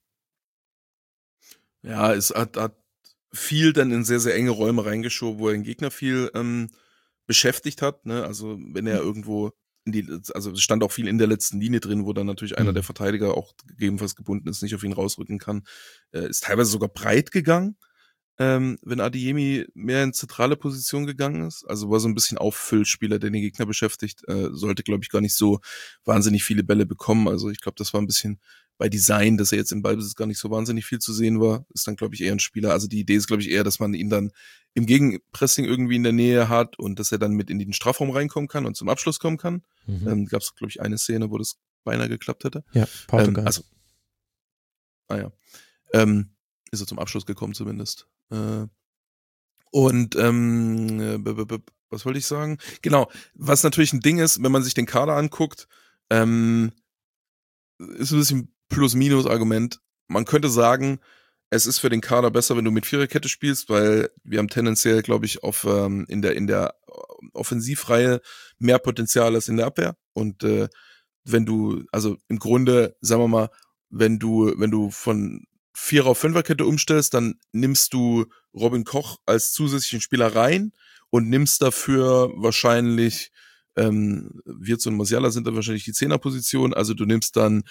Ja, es hat, hat viel dann in sehr, sehr enge Räume reingeschoben, wo er den Gegner viel ähm, beschäftigt hat. Ne? Also wenn er irgendwo in die, also es stand auch viel in der letzten Linie drin, wo dann natürlich einer der Verteidiger auch gegebenenfalls gebunden ist, nicht auf ihn rausrücken kann. Äh, ist teilweise sogar breit gegangen, ähm, wenn Adeyemi mehr in zentrale Position gegangen ist. Also war so ein bisschen Auffüllspieler, der den Gegner beschäftigt. Äh, sollte, glaube ich, gar nicht so wahnsinnig viele Bälle bekommen. Also ich glaube, das war ein bisschen bei Design, dass er jetzt im Ballbesitz gar nicht so wahnsinnig viel zu sehen war, ist dann, glaube ich, eher ein Spieler. Also die Idee ist, glaube ich, eher, dass man ihn dann im Gegenpressing irgendwie in der Nähe hat und dass er dann mit in den Strafraum reinkommen kann und zum Abschluss kommen kann. Mhm. Ähm, gab es, glaube ich, eine Szene, wo das beinahe geklappt hätte. Ja, Portugal. Ähm, also, ah ja. Ähm, ist er zum Abschluss gekommen zumindest. Äh, und ähm, b- b- b- was wollte ich sagen? Genau, was natürlich ein Ding ist, wenn man sich den Kader anguckt, ähm, ist ein bisschen Plus-Minus-Argument. Man könnte sagen, es ist für den Kader besser, wenn du mit Viererkette spielst, weil wir haben tendenziell, glaube ich, auf ähm, in der in der Offensivreihe mehr Potenzial als in der Abwehr. Und äh, wenn du, also im Grunde, sagen wir mal, wenn du wenn du von Vierer auf Fünferkette umstellst, dann nimmst du Robin Koch als zusätzlichen Spieler rein und nimmst dafür wahrscheinlich ähm, Wirtz und Musiala sind dann wahrscheinlich die Zehnerposition, also du nimmst dann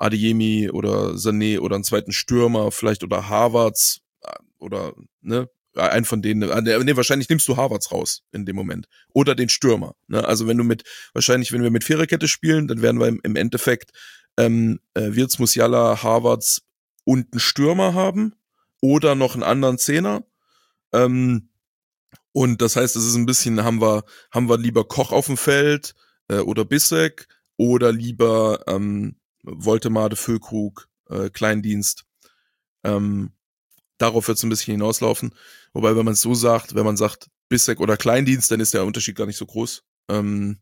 Adeyemi oder Sané oder einen zweiten Stürmer vielleicht oder Havertz oder ne einen von denen, nee, wahrscheinlich nimmst du Havertz raus in dem Moment. Oder den Stürmer. Ne? Also wenn du mit, wahrscheinlich, wenn wir mit Viererkette spielen, dann werden wir im, im Endeffekt ähm, äh, Wirtz, Musiala, Havertz und einen Stürmer haben. Oder noch einen anderen Zehner. Ähm, und das heißt, es ist ein bisschen, haben wir, haben wir lieber Koch auf dem Feld äh, oder Bissek oder lieber ähm, Woltemade, Füllkrug, äh, Kleindienst. Ähm, darauf wird es ein bisschen hinauslaufen. Wobei, wenn man es so sagt, wenn man sagt Bissek oder Kleindienst, dann ist der Unterschied gar nicht so groß. Ähm,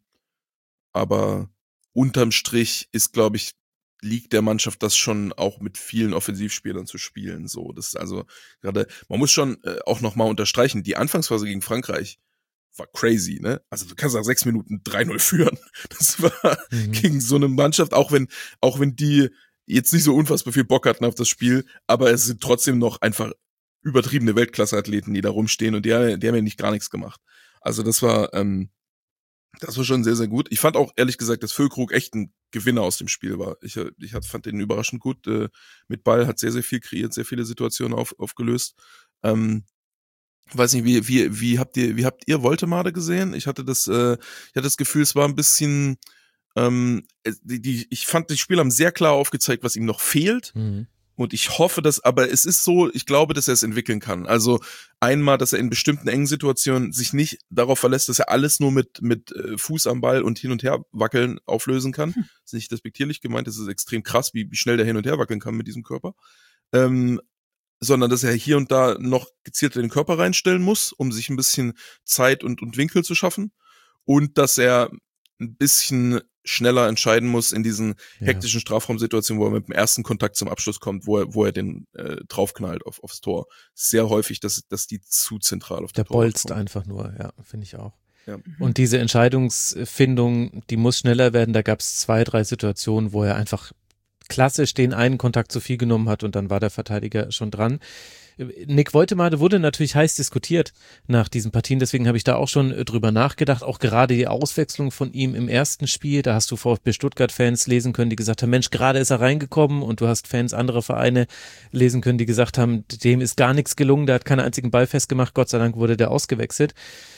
aber unterm Strich ist, glaube ich, liegt der Mannschaft das schon auch mit vielen Offensivspielern zu spielen. So, das ist also gerade, man muss schon äh, auch nochmal unterstreichen, die Anfangsphase gegen Frankreich war crazy, ne? Also du kannst nach sechs Minuten drei null führen. Das war mhm. gegen so eine Mannschaft, auch wenn, auch wenn die jetzt nicht so unfassbar viel Bock hatten auf das Spiel, aber es sind trotzdem noch einfach übertriebene Weltklasse-Athleten, die da rumstehen und die, die haben ja nicht gar nichts gemacht. Also das war, ähm, das war schon sehr, sehr gut. Ich fand auch, ehrlich gesagt, dass Füllkrug echt ein Gewinner aus dem Spiel war. Ich, ich fand den überraschend gut. Äh, mit Ball hat sehr, sehr viel kreiert, sehr viele Situationen auf, aufgelöst. Ähm, weiß nicht, wie, wie, wie habt ihr, wie habt ihr Woltemade gesehen? Ich hatte das, äh, ich hatte das Gefühl, es war ein bisschen, ähm, die, die, ich fand, die Spieler haben sehr klar aufgezeigt, was ihm noch fehlt. Mhm. Und ich hoffe, dass, aber es ist so, ich glaube, dass er es entwickeln kann. Also einmal, dass er in bestimmten engen Situationen sich nicht darauf verlässt, dass er alles nur mit mit Fuß am Ball und hin und her wackeln auflösen kann. Hm. Das ist nicht despektierlich gemeint, das ist extrem krass, wie, wie schnell der hin und her wackeln kann mit diesem Körper. Ähm, sondern dass er hier und da noch gezielt den Körper reinstellen muss, um sich ein bisschen Zeit und, und Winkel zu schaffen. Und dass er ein bisschen schneller entscheiden muss in diesen hektischen ja. Strafraumsituationen, wo er mit dem ersten Kontakt zum Abschluss kommt, wo er, wo er den äh, draufknallt auf, aufs Tor. Sehr häufig, dass, dass die zu zentral auf der Tor Der bolzt einfach nur, ja, finde ich auch. Ja. Und diese Entscheidungsfindung, die muss schneller werden. Da gab es zwei, drei Situationen, wo er einfach klassisch den einen Kontakt zu viel genommen hat und dann war der Verteidiger schon dran. Nick Woltemade wurde natürlich heiß diskutiert nach diesen Partien, deswegen habe ich da auch schon drüber nachgedacht, auch gerade die Auswechslung von ihm im ersten Spiel, da hast du VfB Stuttgart-Fans lesen können, die gesagt haben, Mensch, gerade ist er reingekommen, und du hast Fans anderer Vereine lesen können, die gesagt haben, dem ist gar nichts gelungen, der hat keinen einzigen Ball festgemacht, Gott sei Dank wurde der ausgewechselt.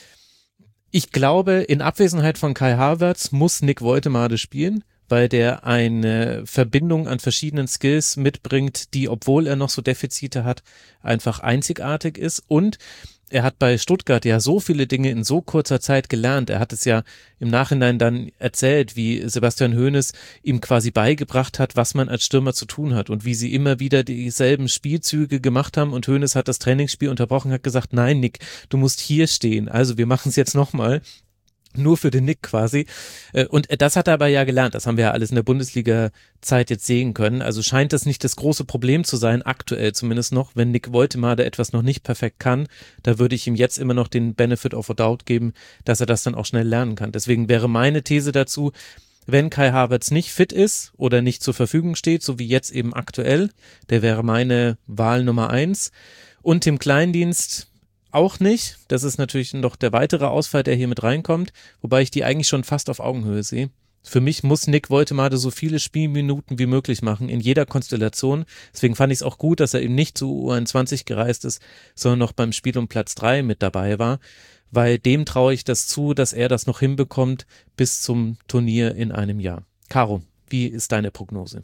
Ich glaube, in Abwesenheit von Kai Havertz muss Nick Woltemade spielen, weil der eine Verbindung an verschiedenen Skills mitbringt, die, obwohl er noch so Defizite hat, einfach einzigartig ist. Und er hat bei Stuttgart ja so viele Dinge in so kurzer Zeit gelernt. Er hat es ja im Nachhinein dann erzählt, wie Sebastian Hoeneß ihm quasi beigebracht hat, was man als Stürmer zu tun hat und wie sie immer wieder dieselben Spielzüge gemacht haben. Und Hoeneß hat das Trainingsspiel unterbrochen, hat gesagt, nein, Nick, du musst hier stehen. Also wir machen es jetzt nochmal. Nur für den Nick quasi. Und das hat er aber ja gelernt. Das haben wir ja alles in der Bundesliga-Zeit jetzt sehen können. Also scheint das nicht das große Problem zu sein, aktuell zumindest noch, wenn Nick Woltemade etwas noch nicht perfekt kann. Da würde ich ihm jetzt immer noch den Benefit of a Doubt geben, dass er das dann auch schnell lernen kann. Deswegen wäre meine These dazu, wenn Kai Havertz nicht fit ist oder nicht zur Verfügung steht, so wie jetzt eben aktuell, der wäre meine Wahl Nummer eins. Und Tim Kleindienst auch nicht. Das ist natürlich noch der weitere Ausfall, der hier mit reinkommt, wobei ich die eigentlich schon fast auf Augenhöhe sehe. Für mich muss Nick Woltemade so viele Spielminuten wie möglich machen, in jeder Konstellation. Deswegen fand ich es auch gut, dass er eben nicht zu U einundzwanzig gereist ist, sondern noch beim Spiel um Platz drei mit dabei war, weil dem traue ich das zu, dass er das noch hinbekommt bis zum Turnier in einem Jahr. Caro, wie ist deine Prognose?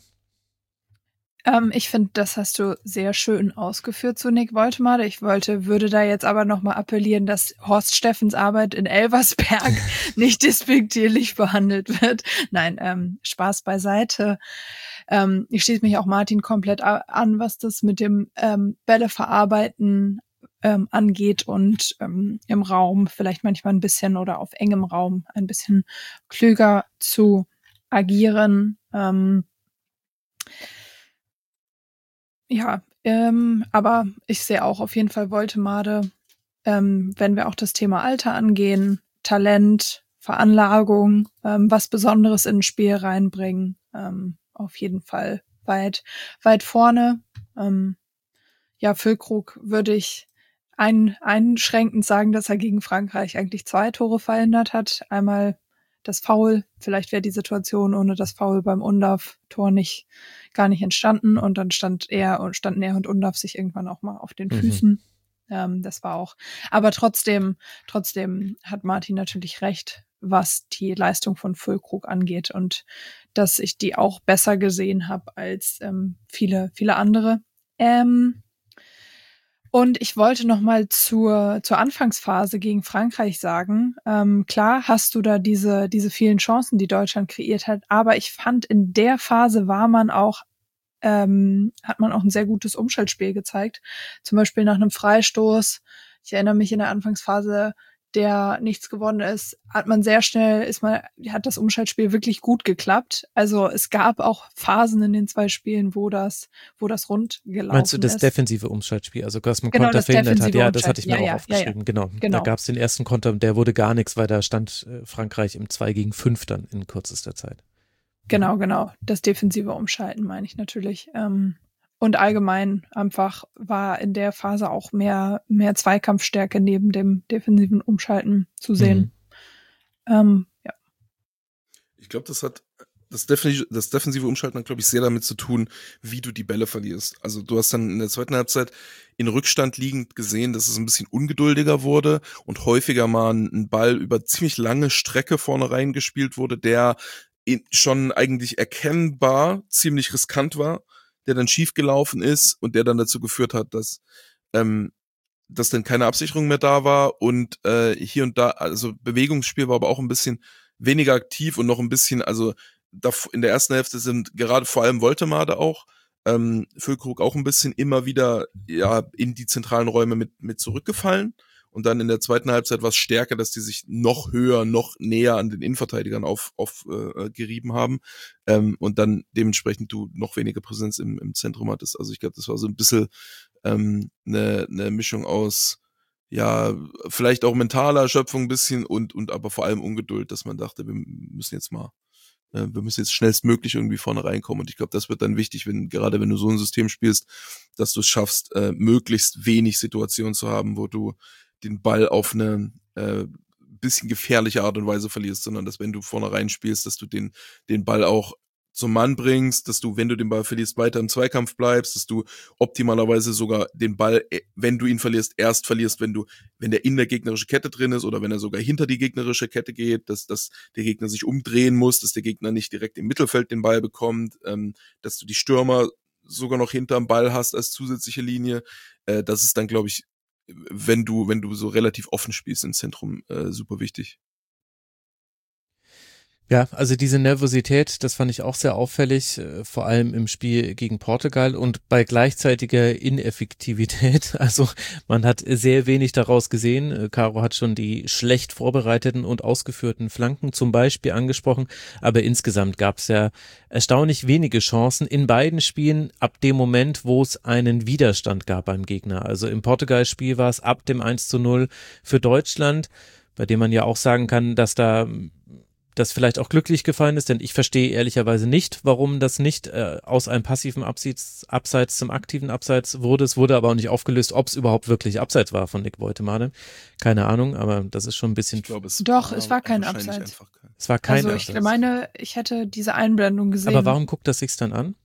Ähm, ich finde, das hast du sehr schön ausgeführt zu Nick Woltemade. Ich wollte, würde da jetzt aber nochmal appellieren, dass Horst Steffens Arbeit in Elversberg nicht despektierlich behandelt wird. Nein, ähm, Spaß beiseite. Ähm, ich schließe mich auch Martin komplett an, was das mit dem ähm, Bälle verarbeiten ähm, angeht und ähm, im Raum vielleicht manchmal ein bisschen oder auf engem Raum ein bisschen klüger zu agieren. Ähm, Ja, ähm, aber ich sehe auch auf jeden Fall Woltemade, ähm, wenn wir auch das Thema Alter angehen, Talent, Veranlagung, ähm, was Besonderes in ein Spiel reinbringen, ähm, auf jeden Fall weit, weit vorne. Ähm, ja, Füllkrug würde ich ein, einschränkend sagen, dass er gegen Frankreich eigentlich zwei Tore verhindert hat. Einmal das Foul, vielleicht wäre die Situation ohne das Foul beim Undav-Tor nicht, gar nicht entstanden und dann stand er und standen er und Undav sich irgendwann auch mal auf den mhm. Füßen. Ähm, das war auch, aber trotzdem, trotzdem hat Martin natürlich recht, was die Leistung von Füllkrug angeht und dass ich die auch besser gesehen habe als ähm, viele, viele andere. Ähm, und ich wollte noch mal zur zur Anfangsphase gegen Frankreich sagen. Ähm, klar hast du da diese diese vielen Chancen, die Deutschland kreiert hat, aber ich fand, in der Phase war man auch ähm, hat man auch ein sehr gutes Umschaltspiel gezeigt. Zum Beispiel nach einem Freistoß. Ich erinnere mich in der Anfangsphase, der nichts geworden ist, hat man sehr schnell, ist man, hat das Umschaltspiel wirklich gut geklappt. Also es gab auch Phasen in den zwei Spielen, wo das, wo das rund gelaufen ist. Meinst du das ist. defensive Umschaltspiel, also dass man genau, Konter verhindert hat? Ja, Umschalt. das hatte ich mir ja, auch ja, aufgeschrieben, ja, ja. Genau. genau. Da gab es den ersten Konter, der wurde gar nichts, weil da stand äh, Frankreich im zwei gegen fünf dann in kürzester Zeit. Genau, genau. Das defensive Umschalten meine ich natürlich. Ähm, und allgemein einfach war in der Phase auch mehr, mehr Zweikampfstärke neben dem defensiven Umschalten zu sehen. Mhm. Ähm, ja. Ich glaube, das hat das, Defensiv, das defensive Umschalten hat, glaube ich, sehr damit zu tun, wie du die Bälle verlierst. Also du hast dann in der zweiten Halbzeit in Rückstand liegend gesehen, dass es ein bisschen ungeduldiger wurde und häufiger mal ein Ball über ziemlich lange Strecke vorne reingespielt wurde, der schon eigentlich erkennbar ziemlich riskant war, der dann schief gelaufen ist und der dann dazu geführt hat, dass ähm, dass dann keine Absicherung mehr da war und äh, hier und da, also Bewegungsspiel war aber auch ein bisschen weniger aktiv und noch ein bisschen, also da, in der ersten Hälfte sind gerade vor allem Woltemade auch, ähm, Füllkrug auch ein bisschen immer wieder ja in die zentralen Räume mit mit zurückgefallen. Und dann in der zweiten Halbzeit war es stärker, dass die sich noch höher, noch näher an den Innenverteidigern auf, auf äh, gerieben haben. Ähm, und dann dementsprechend du noch weniger Präsenz im, im Zentrum hattest. Also ich glaube, das war so ein bisschen ähm, eine, eine Mischung aus, ja, vielleicht auch mentaler Erschöpfung ein bisschen und, und aber vor allem Ungeduld, dass man dachte, wir müssen jetzt mal, äh, wir müssen jetzt schnellstmöglich irgendwie vorne reinkommen. Und ich glaube, das wird dann wichtig, wenn, gerade wenn du so ein System spielst, dass du es schaffst, äh, möglichst wenig Situationen zu haben, wo du den Ball auf eine äh, bisschen gefährliche Art und Weise verlierst, sondern dass, wenn du vorne rein spielst, dass du den den Ball auch zum Mann bringst, dass du, wenn du den Ball verlierst, weiter im Zweikampf bleibst, dass du optimalerweise sogar den Ball, wenn du ihn verlierst, erst verlierst, wenn du, wenn der in der gegnerischen Kette drin ist oder wenn er sogar hinter die gegnerische Kette geht, dass, dass der Gegner sich umdrehen muss, dass der Gegner nicht direkt im Mittelfeld den Ball bekommt, ähm, dass du die Stürmer sogar noch hinterm Ball hast als zusätzliche Linie. Äh, das ist dann, glaube ich, wenn du, wenn du so relativ offen spielst im Zentrum, äh, super wichtig. Ja, also diese Nervosität, das fand ich auch sehr auffällig, vor allem im Spiel gegen Portugal und bei gleichzeitiger Ineffektivität. Also man hat sehr wenig daraus gesehen. Caro hat schon die schlecht vorbereiteten und ausgeführten Flanken zum Beispiel angesprochen, aber insgesamt gab es ja erstaunlich wenige Chancen in beiden Spielen ab dem Moment, wo es einen Widerstand gab beim Gegner. Also im Portugal-Spiel war es ab dem eins zu null für Deutschland, bei dem man ja auch sagen kann, dass da das vielleicht auch glücklich gefallen ist, denn ich verstehe ehrlicherweise nicht, warum das nicht äh, aus einem passiven Abseits, Abseits zum aktiven Abseits wurde. Es wurde aber auch nicht aufgelöst, ob es überhaupt wirklich Abseits war von Nick Woltemade. Keine Ahnung, aber das ist schon ein bisschen... Ich glaube, es Doch, war es war kein Abseits. Kein. Es war kein also Abseits. Ich meine, ich hätte diese Einblendung gesehen. Aber warum guckt das sich's dann an?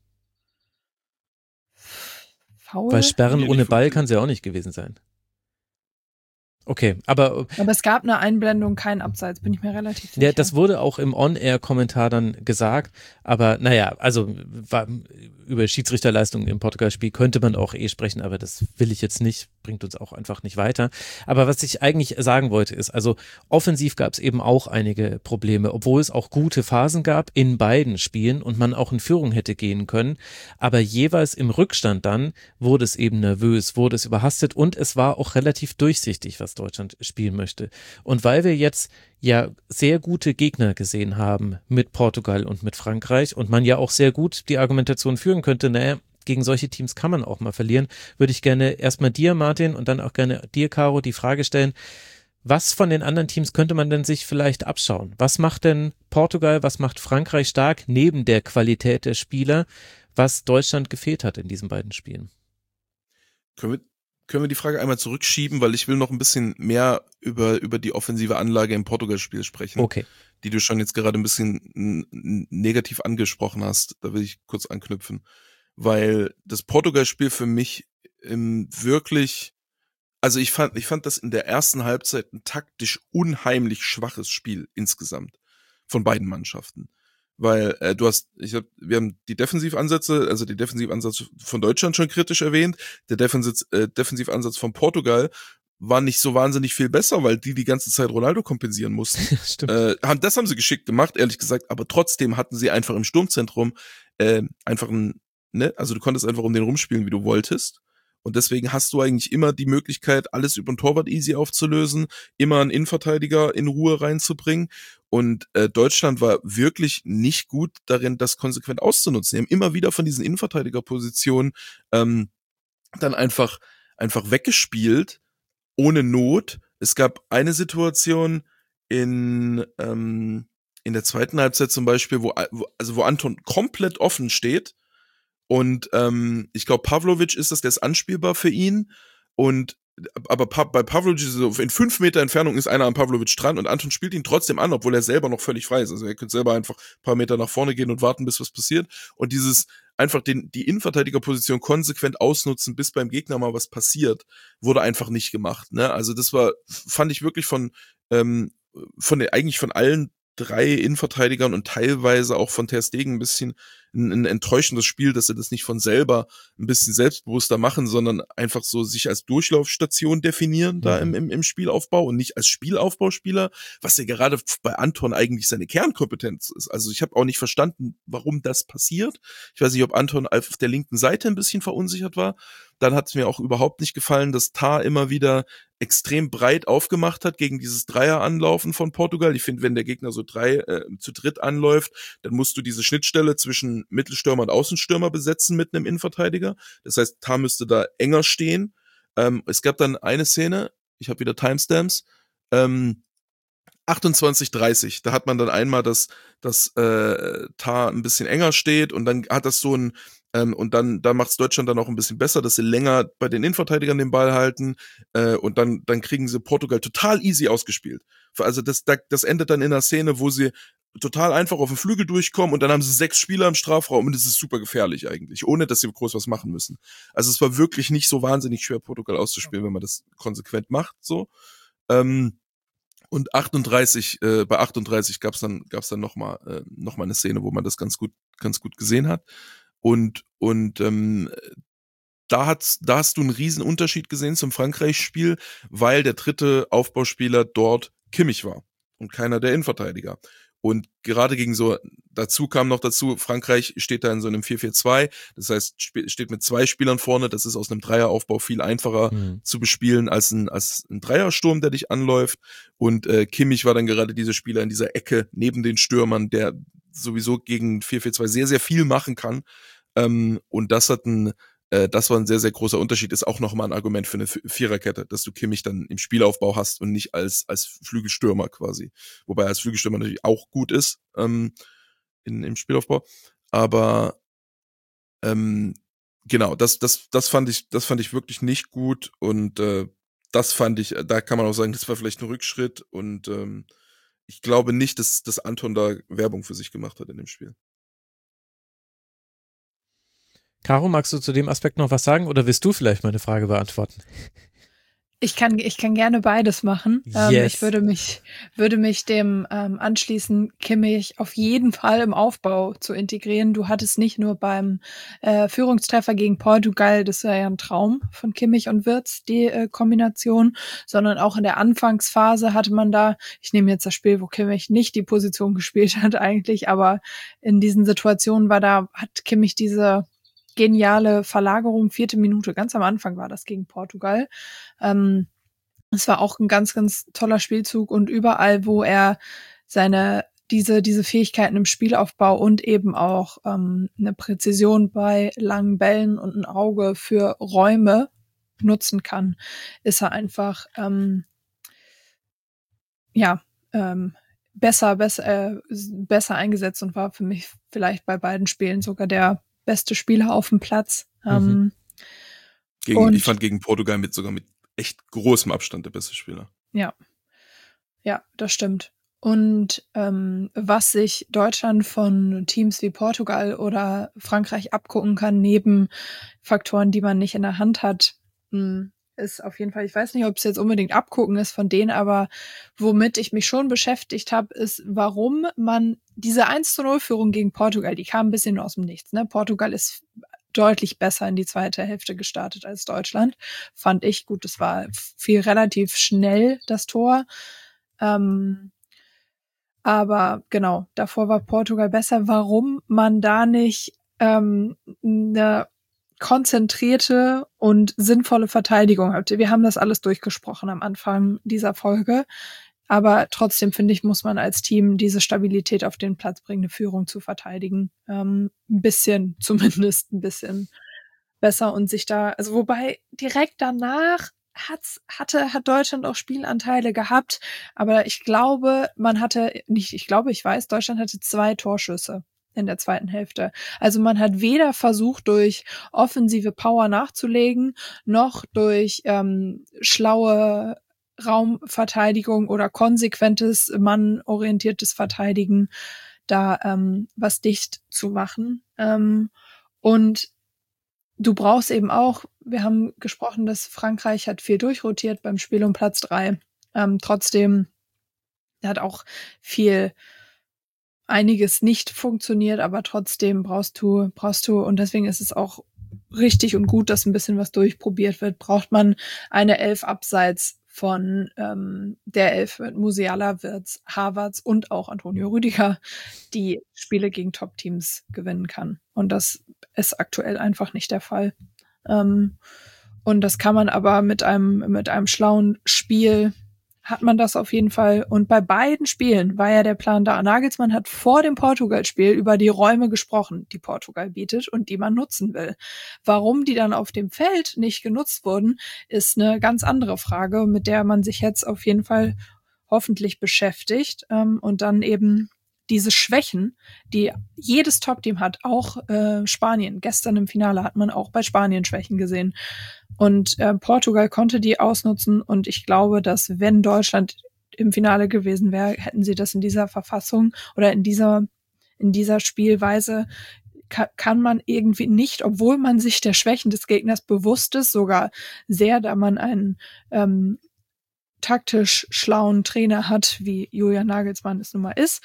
Faul? Weil Sperren ohne Ball kann es ja auch nicht gewesen sein. Okay, aber... Aber es gab eine Einblendung, kein Abseits, bin ich mir relativ sicher. Ja, das wurde auch im On-Air-Kommentar dann gesagt, aber naja, also war, über Schiedsrichterleistungen im Portugal-Spiel könnte man auch eh sprechen, aber das will ich jetzt nicht, bringt uns auch einfach nicht weiter. Aber was ich eigentlich sagen wollte ist, also offensiv gab es eben auch einige Probleme, obwohl es auch gute Phasen gab in beiden Spielen und man auch in Führung hätte gehen können, aber jeweils im Rückstand dann wurde es eben nervös, wurde es überhastet und es war auch relativ durchsichtig, was Deutschland spielen möchte. Und weil wir jetzt ja sehr gute Gegner gesehen haben mit Portugal und mit Frankreich und man ja auch sehr gut die Argumentation führen könnte, naja, gegen solche Teams kann man auch mal verlieren, würde ich gerne erstmal dir, Martin, und dann auch gerne dir, Caro, die Frage stellen, was von den anderen Teams könnte man denn sich vielleicht abschauen? Was macht denn Portugal, was macht Frankreich stark neben der Qualität der Spieler, was Deutschland gefehlt hat in diesen beiden Spielen? Können wir Können wir die Frage einmal zurückschieben, weil ich will noch ein bisschen mehr über, über die offensive Anlage im Portugal-Spiel sprechen. Okay. Die du schon jetzt gerade ein bisschen n- negativ angesprochen hast. Da will ich kurz anknüpfen. Weil das Portugal-Spiel für mich ähm, wirklich Also ich fand, ich fand das in der ersten Halbzeit ein taktisch unheimlich schwaches Spiel insgesamt von beiden Mannschaften. Weil äh, du hast, ich hab, wir haben die Defensivansätze, also die Defensivansatz von Deutschland schon kritisch erwähnt. Der Defensiv, äh, Defensivansatz von Portugal war nicht so wahnsinnig viel besser, weil die die ganze Zeit Ronaldo kompensieren mussten. Stimmt. Äh, haben, das haben sie geschickt gemacht, ehrlich gesagt, aber trotzdem hatten sie einfach im Sturmzentrum äh, einfach ein, ne, also du konntest einfach um den rumspielen, wie du wolltest. Und deswegen hast du eigentlich immer die Möglichkeit, alles über den Torwart easy aufzulösen, immer einen Innenverteidiger in Ruhe reinzubringen. Und äh, Deutschland war wirklich nicht gut darin, das konsequent auszunutzen. Die haben immer wieder von diesen Innenverteidigerpositionen ähm, dann einfach einfach weggespielt, ohne Not. Es gab eine Situation in ähm, in der zweiten Halbzeit zum Beispiel, wo, wo also wo Anton komplett offen steht. Und ähm, ich glaube, Pavlovic ist das, der ist anspielbar für ihn. Und aber pa- bei Pavlovic ist so, in fünf Meter Entfernung ist einer an Pavlovic dran und Anton spielt ihn trotzdem an, obwohl er selber noch völlig frei ist. Also er könnte selber einfach ein paar Meter nach vorne gehen und warten, bis was passiert. Und dieses einfach den die Innenverteidigerposition konsequent ausnutzen, bis beim Gegner mal was passiert, wurde einfach nicht gemacht. Ne? Also das war, fand ich wirklich von ähm, von der, eigentlich von allen drei Innenverteidigern und teilweise auch von Ter Stegen ein bisschen ein, ein enttäuschendes Spiel, dass sie das nicht von selber ein bisschen selbstbewusster machen, sondern einfach so sich als Durchlaufstation definieren mhm. da im, im, im Spielaufbau und nicht als Spielaufbauspieler, was ja gerade bei Anton eigentlich seine Kernkompetenz ist. Also ich habe auch nicht verstanden, warum das passiert. Ich weiß nicht, ob Anton auf der linken Seite ein bisschen verunsichert war. Dann hat es mir auch überhaupt nicht gefallen, dass Tah immer wieder extrem breit aufgemacht hat gegen dieses Dreier-Anlaufen von Portugal. Ich finde, wenn der Gegner so drei äh, zu dritt anläuft, dann musst du diese Schnittstelle zwischen Mittelstürmer und Außenstürmer besetzen mit einem Innenverteidiger. Das heißt, Tah müsste da enger stehen. Ähm, es gab dann eine Szene, ich habe wieder Timestamps, ähm, achtundzwanzig dreißig, da hat man dann einmal, dass das äh, Tah ein bisschen enger steht und dann hat das so ein Ähm, und dann, da macht's Deutschland dann auch ein bisschen besser, dass sie länger bei den Innenverteidigern den Ball halten äh, und dann, dann kriegen sie Portugal total easy ausgespielt. Also das, das endet dann in einer Szene, wo sie total einfach auf den Flügel durchkommen und dann haben sie sechs Spieler im Strafraum und es ist super gefährlich eigentlich, ohne dass sie groß was machen müssen. Also es war wirklich nicht so wahnsinnig schwer, Portugal auszuspielen, wenn man das konsequent macht. So. Ähm, Und achtunddreißig, äh, bei achtunddreißig gab's dann, gab's dann nochmal äh, noch mal eine Szene, wo man das ganz gut, ganz gut gesehen hat. Und, und ähm, da, hat's, da hast du einen riesen Unterschied gesehen zum Frankreich-Spiel, weil der dritte Aufbauspieler dort Kimmich war und keiner der Innenverteidiger. Und gerade gegen so, dazu kam noch dazu, Frankreich steht da in so einem vier vier zwei, das heißt, sp- steht mit zwei Spielern vorne, das ist aus einem Dreieraufbau viel einfacher mhm. zu bespielen als ein, als ein Dreiersturm, der dich anläuft. Und äh, Kimmich war dann gerade dieser Spieler in dieser Ecke neben den Stürmern, der sowieso gegen vier vier zwei sehr, sehr viel machen kann. Ähm, und das hat ein, äh, das war ein sehr, sehr großer Unterschied, ist auch nochmal ein Argument für eine Viererkette, dass du Kimmich dann im Spielaufbau hast und nicht als, als Flügelstürmer quasi. Wobei er als Flügelstürmer natürlich auch gut ist, ähm, in, im Spielaufbau. Aber, ähm, genau, das, das, das fand ich, das fand ich wirklich nicht gut und, äh, das fand ich, da kann man auch sagen, das war vielleicht ein Rückschritt und, ähm, ich glaube nicht, dass, dass Anton da Werbung für sich gemacht hat in dem Spiel. Caro, magst du zu dem Aspekt noch was sagen oder willst du vielleicht meine Frage beantworten? Ich kann, ich kann gerne beides machen. Yes. Ähm, ich würde mich, würde mich dem ähm, anschließen, Kimmich auf jeden Fall im Aufbau zu integrieren. Du hattest nicht nur beim äh, Führungstreffer gegen Portugal, das war ja ein Traum von Kimmich und Wirtz, die äh, Kombination, sondern auch in der Anfangsphase hatte man da, ich nehme jetzt das Spiel, wo Kimmich nicht die Position gespielt hat eigentlich, aber in diesen Situationen war da, hat Kimmich diese geniale Verlagerung, vierte Minute, ganz am Anfang war das gegen Portugal. Ähm, es war auch ein ganz, ganz toller Spielzug und überall, wo er seine diese diese Fähigkeiten im Spielaufbau und eben auch ähm, eine Präzision bei langen Bällen und ein Auge für Räume nutzen kann, ist er einfach ähm, ja ähm, besser besser äh, besser eingesetzt und war für mich vielleicht bei beiden Spielen sogar der beste Spieler auf dem Platz. Mhm. Ähm, gegen, ich fand gegen Portugal mit sogar mit echt großem Abstand der beste Spieler. Ja, ja, das stimmt. Und ähm, was sich Deutschland von Teams wie Portugal oder Frankreich abgucken kann, neben Faktoren, die man nicht in der Hand hat, mh, ist auf jeden Fall, ich weiß nicht, ob es jetzt unbedingt abgucken ist von denen, aber womit ich mich schon beschäftigt habe, ist, warum man diese eins zu null Führung gegen Portugal, die kam ein bisschen aus dem Nichts. Ne? Portugal ist deutlich besser in die zweite Hälfte gestartet als Deutschland, fand ich. Gut, es war viel relativ schnell, das Tor. Ähm, aber genau, davor war Portugal besser. Warum man da nicht ähm, eine konzentrierte und sinnvolle Verteidigung habt. Wir haben das alles durchgesprochen am Anfang dieser Folge, aber trotzdem finde ich, muss man als Team diese Stabilität auf den Platz bringen, eine Führung zu verteidigen. Ähm, ein bisschen, zumindest ein bisschen besser und sich da, also wobei direkt danach hat's, hatte, hat Deutschland auch Spielanteile gehabt, aber ich glaube, man hatte, nicht, ich glaube, ich weiß, Deutschland hatte zwei Torschüsse in der zweiten Hälfte. Also man hat weder versucht, durch offensive Power nachzulegen, noch durch ähm, schlaue Raumverteidigung oder konsequentes, mannorientiertes Verteidigen da ähm, was dicht zu machen. Ähm, und du brauchst eben auch, wir haben gesprochen, dass Frankreich hat viel durchrotiert beim Spiel um Platz drei. Ähm, trotzdem hat auch viel einiges nicht funktioniert, aber trotzdem brauchst du, brauchst du, und deswegen ist es auch richtig und gut, dass ein bisschen was durchprobiert wird, braucht man eine Elf abseits von ähm, der Elf mit Musiala, Wirtz, Havertz und auch Antonio Rüdiger, die Spiele gegen Top-Teams gewinnen kann. Und das ist aktuell einfach nicht der Fall. Ähm, und das kann man aber mit einem, mit einem schlauen Spiel hat man das auf jeden Fall. Und bei beiden Spielen war ja der Plan da. Nagelsmann hat vor dem Portugal-Spiel über die Räume gesprochen, die Portugal bietet und die man nutzen will. Warum die dann auf dem Feld nicht genutzt wurden, ist eine ganz andere Frage, mit der man sich jetzt auf jeden Fall hoffentlich beschäftigt. Und dann eben diese Schwächen, die jedes Top-Team hat, auch äh, Spanien. Gestern im Finale hat man auch bei Spanien Schwächen gesehen. Und äh, Portugal konnte die ausnutzen. Und ich glaube, dass wenn Deutschland im Finale gewesen wäre, hätten sie das in dieser Verfassung oder in dieser in dieser Spielweise ka- kann man irgendwie nicht, obwohl man sich der Schwächen des Gegners bewusst ist, sogar sehr, da man einen ähm, taktisch schlauen Trainer hat, wie Julian Nagelsmann es nun mal ist,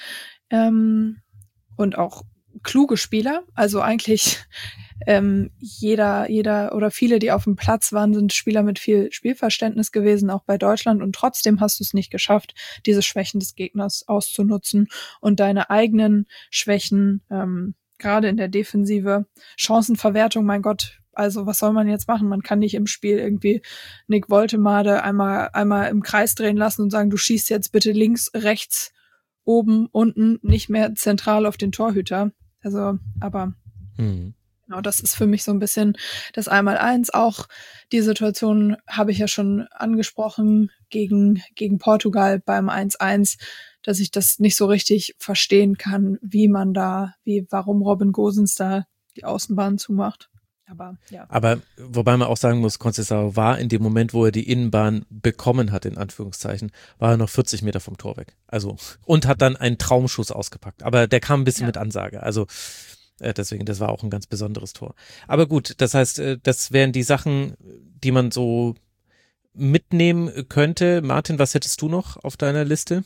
ähm, und auch kluge Spieler. Also eigentlich ähm, jeder, jeder oder viele, die auf dem Platz waren, sind Spieler mit viel Spielverständnis gewesen, auch bei Deutschland. Und trotzdem hast du es nicht geschafft, diese Schwächen des Gegners auszunutzen und deine eigenen Schwächen, ähm, gerade in der Defensive, Chancenverwertung, mein Gott, also was soll man jetzt machen? Man kann nicht im Spiel irgendwie Nick Woltemade einmal, einmal im Kreis drehen lassen und sagen, du schießt jetzt bitte links, rechts, oben, unten, nicht mehr zentral auf den Torhüter. Also, aber mhm. Genau, das ist für mich so ein bisschen das Einmaleins. Auch die Situation habe ich ja schon angesprochen gegen, gegen Portugal beim eins eins, dass ich das nicht so richtig verstehen kann, wie man da, wie, warum Robin Gosens da die Außenbahn zumacht. Aber, ja. Aber wobei man auch sagen muss, Conceição war in dem Moment, wo er die Innenbahn bekommen hat, in Anführungszeichen, war er noch vierzig Meter vom Tor weg. Also, und hat dann einen Traumschuss ausgepackt. Aber der kam ein bisschen ja. mit Ansage. Also, äh, deswegen, das war auch ein ganz besonderes Tor. Aber gut, das heißt, äh, das wären die Sachen, die man so mitnehmen könnte. Martin, was hättest du noch auf deiner Liste?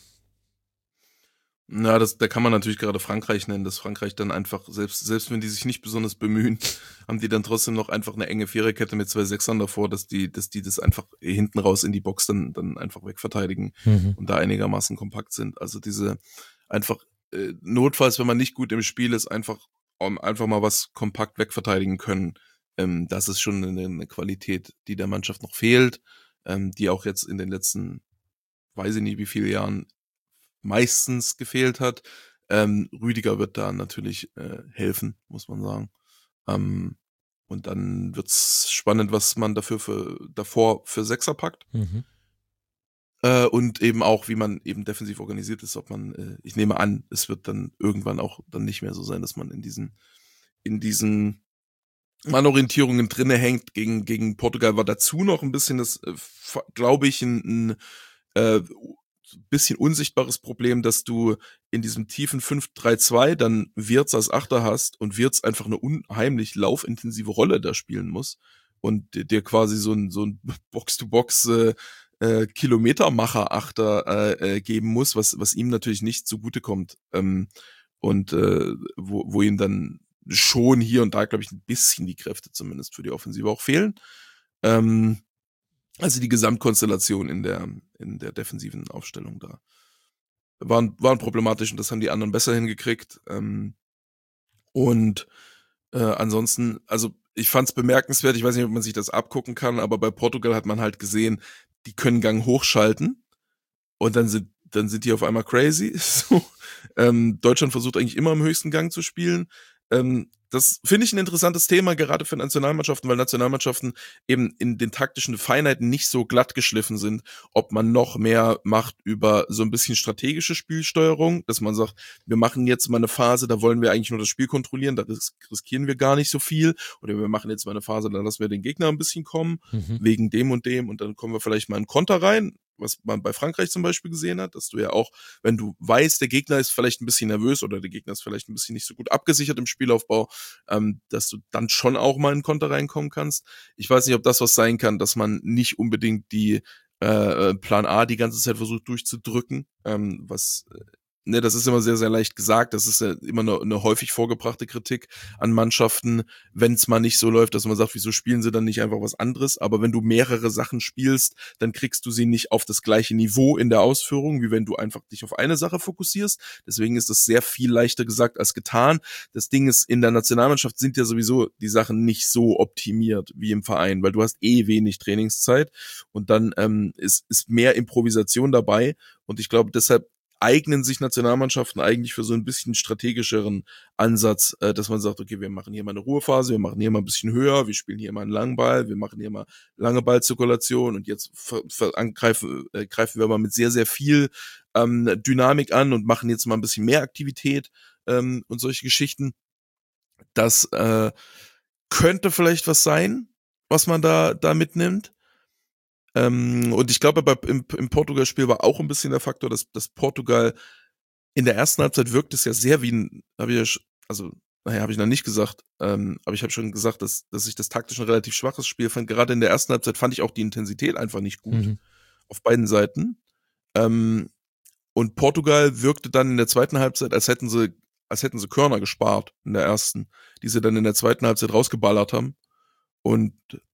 Na, das, da kann man natürlich gerade Frankreich nennen, dass Frankreich dann einfach, selbst, selbst wenn die sich nicht besonders bemühen, haben die dann trotzdem noch einfach eine enge Viererkette mit zwei Sechsern davor, dass die, dass die das einfach hinten raus in die Box dann, dann einfach wegverteidigen mhm. und da einigermaßen kompakt sind. Also diese einfach, äh, notfalls, wenn man nicht gut im Spiel ist, einfach, um, einfach mal was kompakt wegverteidigen können. Ähm, das ist schon eine, eine Qualität, die der Mannschaft noch fehlt, ähm, die auch jetzt in den letzten, weiß ich nicht wie viele Jahren, meistens gefehlt hat. Ähm, Rüdiger wird da natürlich äh, helfen, muss man sagen. Ähm, und dann wird's spannend, was man dafür für davor für Sechser packt. Mhm. Äh, und eben auch, wie man eben defensiv organisiert ist, ob man, äh, ich nehme an, es wird dann irgendwann auch dann nicht mehr so sein, dass man in diesen, in diesen Mannorientierungen drinne hängt. Gegen, gegen Portugal war dazu noch ein bisschen das, äh, glaube ich, ein, ein äh, bisschen unsichtbares Problem, dass du in diesem tiefen fünf drei zwei dann Wirtz als Achter hast und Wirtz einfach eine unheimlich laufintensive Rolle da spielen muss und dir quasi so ein, so ein Box-to-Box äh, äh, Kilometermacher-Achter äh, äh, geben muss, was, was ihm natürlich nicht zugutekommt. Ähm, und äh, wo, wo ihm dann schon hier und da, glaube ich, ein bisschen die Kräfte zumindest für die Offensive auch fehlen. Ähm, also die Gesamtkonstellation in der, in der defensiven Aufstellung da waren, waren problematisch und das haben die anderen besser hingekriegt. Ähm, und äh, ansonsten, also ich fand es bemerkenswert, ich weiß nicht, ob man sich das abgucken kann, aber bei Portugal hat man halt gesehen, die können Gang hochschalten und dann sind dann sind die auf einmal crazy. So, ähm, Deutschland versucht eigentlich immer im höchsten Gang zu spielen. Ähm, das finde ich ein interessantes Thema, gerade für Nationalmannschaften, weil Nationalmannschaften eben in den taktischen Feinheiten nicht so glatt geschliffen sind, ob man noch mehr macht über so ein bisschen strategische Spielsteuerung, dass man sagt, wir machen jetzt mal eine Phase, da wollen wir eigentlich nur das Spiel kontrollieren, da ris- riskieren wir gar nicht so viel, oder wir machen jetzt mal eine Phase, dann lassen wir den Gegner ein bisschen kommen, Mhm. wegen dem und dem, und dann kommen wir vielleicht mal in Konter rein, was man bei Frankreich zum Beispiel gesehen hat, dass du ja auch, wenn du weißt, der Gegner ist vielleicht ein bisschen nervös oder der Gegner ist vielleicht ein bisschen nicht so gut abgesichert im Spielaufbau, ähm, dass du dann schon auch mal in Konter reinkommen kannst. Ich weiß nicht, ob das was sein kann, dass man nicht unbedingt die äh, Plan A die ganze Zeit versucht durchzudrücken, ähm, was Ne, das ist immer sehr, sehr leicht gesagt. Das ist ja immer eine, eine häufig vorgebrachte Kritik an Mannschaften, wenn es mal nicht so läuft, dass man sagt, wieso spielen sie dann nicht einfach was anderes? Aber wenn du mehrere Sachen spielst, dann kriegst du sie nicht auf das gleiche Niveau in der Ausführung, wie wenn du einfach dich auf eine Sache fokussierst. Deswegen ist das sehr viel leichter gesagt als getan. Das Ding ist, in der Nationalmannschaft sind ja sowieso die Sachen nicht so optimiert wie im Verein, weil du hast eh wenig Trainingszeit und dann ähm, ist, ist mehr Improvisation dabei. Und ich glaube, deshalb eignen sich Nationalmannschaften eigentlich für so ein bisschen strategischeren Ansatz, äh, dass man sagt, okay, wir machen hier mal eine Ruhephase, wir machen hier mal ein bisschen höher, wir spielen hier mal einen langen Ball, wir machen hier mal lange Ballzirkulation und jetzt ver- ver- angreifen, äh, greifen wir mal mit sehr, sehr viel ähm, Dynamik an und machen jetzt mal ein bisschen mehr Aktivität ähm, und solche Geschichten. Das äh, könnte vielleicht was sein, was man da, da mitnimmt. Ähm, und ich glaube, bei, im, im Portugal-Spiel war auch ein bisschen der Faktor, dass, dass Portugal in der ersten Halbzeit wirkt es ja sehr wie ein, habe ich ja, sch- also, naja, habe ich noch nicht gesagt, ähm, aber ich habe schon gesagt, dass, dass ich das taktisch ein relativ schwaches Spiel fand. Gerade in der ersten Halbzeit fand ich auch die Intensität einfach nicht gut Mhm. auf beiden Seiten. Ähm, und Portugal wirkte dann in der zweiten Halbzeit, als hätten sie, als hätten sie Körner gespart in der ersten, die sie dann in der zweiten Halbzeit rausgeballert haben. Und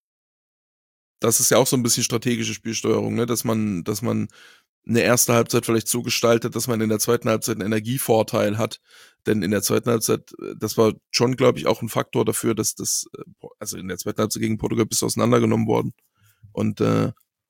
das ist ja auch so ein bisschen strategische Spielsteuerung, ne, dass man, dass man eine erste Halbzeit vielleicht so gestaltet, dass man in der zweiten Halbzeit einen Energievorteil hat. Denn in der zweiten Halbzeit, äh, das war schon, glaube ich, auch ein Faktor dafür, dass das, äh, also in der zweiten Halbzeit gegen Portugal bist du auseinandergenommen worden. Und äh,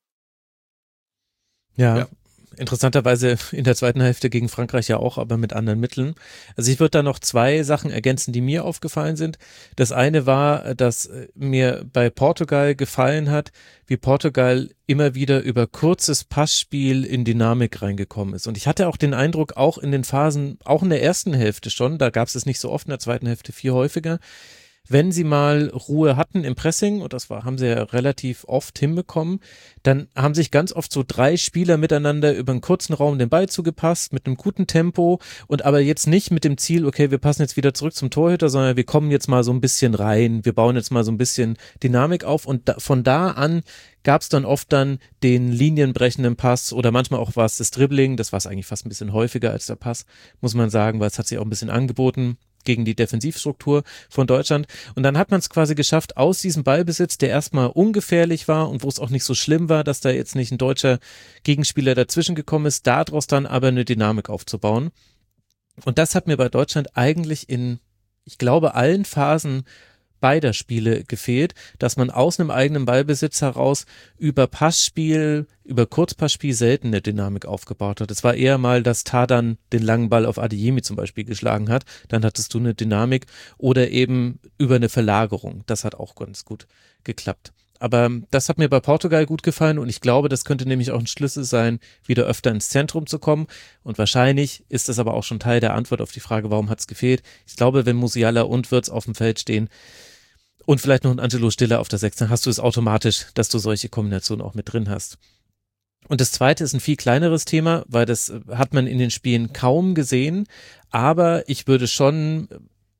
Ja, ja. interessanterweise in der zweiten Hälfte gegen Frankreich ja auch, aber mit anderen Mitteln. Also ich würde da noch zwei Sachen ergänzen, die mir aufgefallen sind. Das eine war, dass mir bei Portugal gefallen hat, wie Portugal immer wieder über kurzes Passspiel in Dynamik reingekommen ist. Und ich hatte auch den Eindruck, auch in den Phasen, auch in der ersten Hälfte schon, da gab es es nicht so oft, in der zweiten Hälfte viel häufiger, wenn sie mal Ruhe hatten im Pressing, und das war, haben sie ja relativ oft hinbekommen, dann haben sich ganz oft so drei Spieler miteinander über einen kurzen Raum den Ball zugepasst, mit einem guten Tempo und aber jetzt nicht mit dem Ziel, okay, wir passen jetzt wieder zurück zum Torhüter, sondern wir kommen jetzt mal so ein bisschen rein, wir bauen jetzt mal so ein bisschen Dynamik auf und da, von da an gab es dann oft dann den linienbrechenden Pass oder manchmal auch war es das Dribbling, das war es eigentlich fast ein bisschen häufiger als der Pass, muss man sagen, weil es hat sich auch ein bisschen angeboten gegen die Defensivstruktur von Deutschland. Und dann hat man es quasi geschafft, aus diesem Ballbesitz, der erstmal ungefährlich war und wo es auch nicht so schlimm war, dass da jetzt nicht ein deutscher Gegenspieler dazwischen gekommen ist, daraus dann aber eine Dynamik aufzubauen. Und das hat mir bei Deutschland eigentlich in, ich glaube, allen Phasen beider Spiele gefehlt, dass man aus einem eigenen Ballbesitz heraus über Passspiel, über Kurzpassspiel selten eine Dynamik aufgebaut hat. Es war eher mal, dass Tardan den langen Ball auf Adeyemi zum Beispiel geschlagen hat, dann hattest du eine Dynamik oder eben über eine Verlagerung. Das hat auch ganz gut geklappt. Aber das hat mir bei Portugal gut gefallen und ich glaube, das könnte nämlich auch ein Schlüssel sein, wieder öfter ins Zentrum zu kommen. Und wahrscheinlich ist das aber auch schon Teil der Antwort auf die Frage, warum hat es gefehlt. Ich glaube, wenn Musiala und Wirtz auf dem Feld stehen und vielleicht noch ein Angelo Stiller auf der sechs, dann hast du es automatisch, dass du solche Kombinationen auch mit drin hast. Und das zweite ist ein viel kleineres Thema, weil das hat man in den Spielen kaum gesehen, aber ich würde schon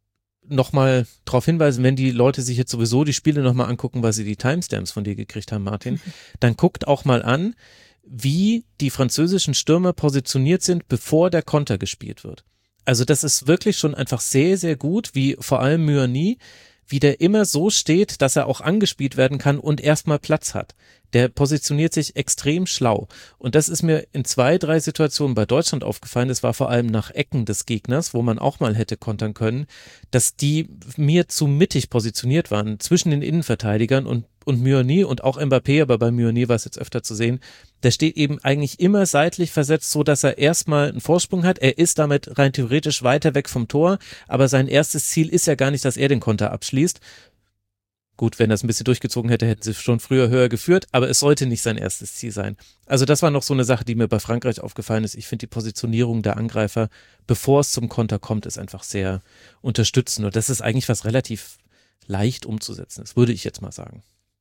nochmal darauf hinweisen, wenn die Leute sich jetzt sowieso die Spiele nochmal angucken, weil sie die Timestamps von dir gekriegt haben, Martin, dann guckt auch mal an, wie die französischen Stürmer positioniert sind, bevor der Konter gespielt wird. Also das ist wirklich schon einfach sehr, sehr gut, wie vor allem Myani, wie der immer so steht, dass er auch angespielt werden kann und erstmal Platz hat. Der positioniert sich extrem schlau. Und das ist mir in zwei, drei Situationen bei Deutschland aufgefallen. Das war vor allem nach Ecken des Gegners, wo man auch mal hätte kontern können, dass die mir zu mittig positioniert waren zwischen den Innenverteidigern und und Myani und auch Mbappé, aber bei Myani war es jetzt öfter zu sehen, der steht eben eigentlich immer seitlich versetzt, so dass er erstmal einen Vorsprung hat. Er ist damit rein theoretisch weiter weg vom Tor, aber sein erstes Ziel ist ja gar nicht, dass er den Konter abschließt. Gut, wenn er es ein bisschen durchgezogen hätte, hätten sie schon früher höher geführt, aber es sollte nicht sein erstes Ziel sein. Also das war noch so eine Sache, die mir bei Frankreich aufgefallen ist. Ich finde die Positionierung der Angreifer, bevor es zum Konter kommt, ist einfach sehr unterstützend und das ist eigentlich was relativ leicht umzusetzen ist, würde ich jetzt mal sagen.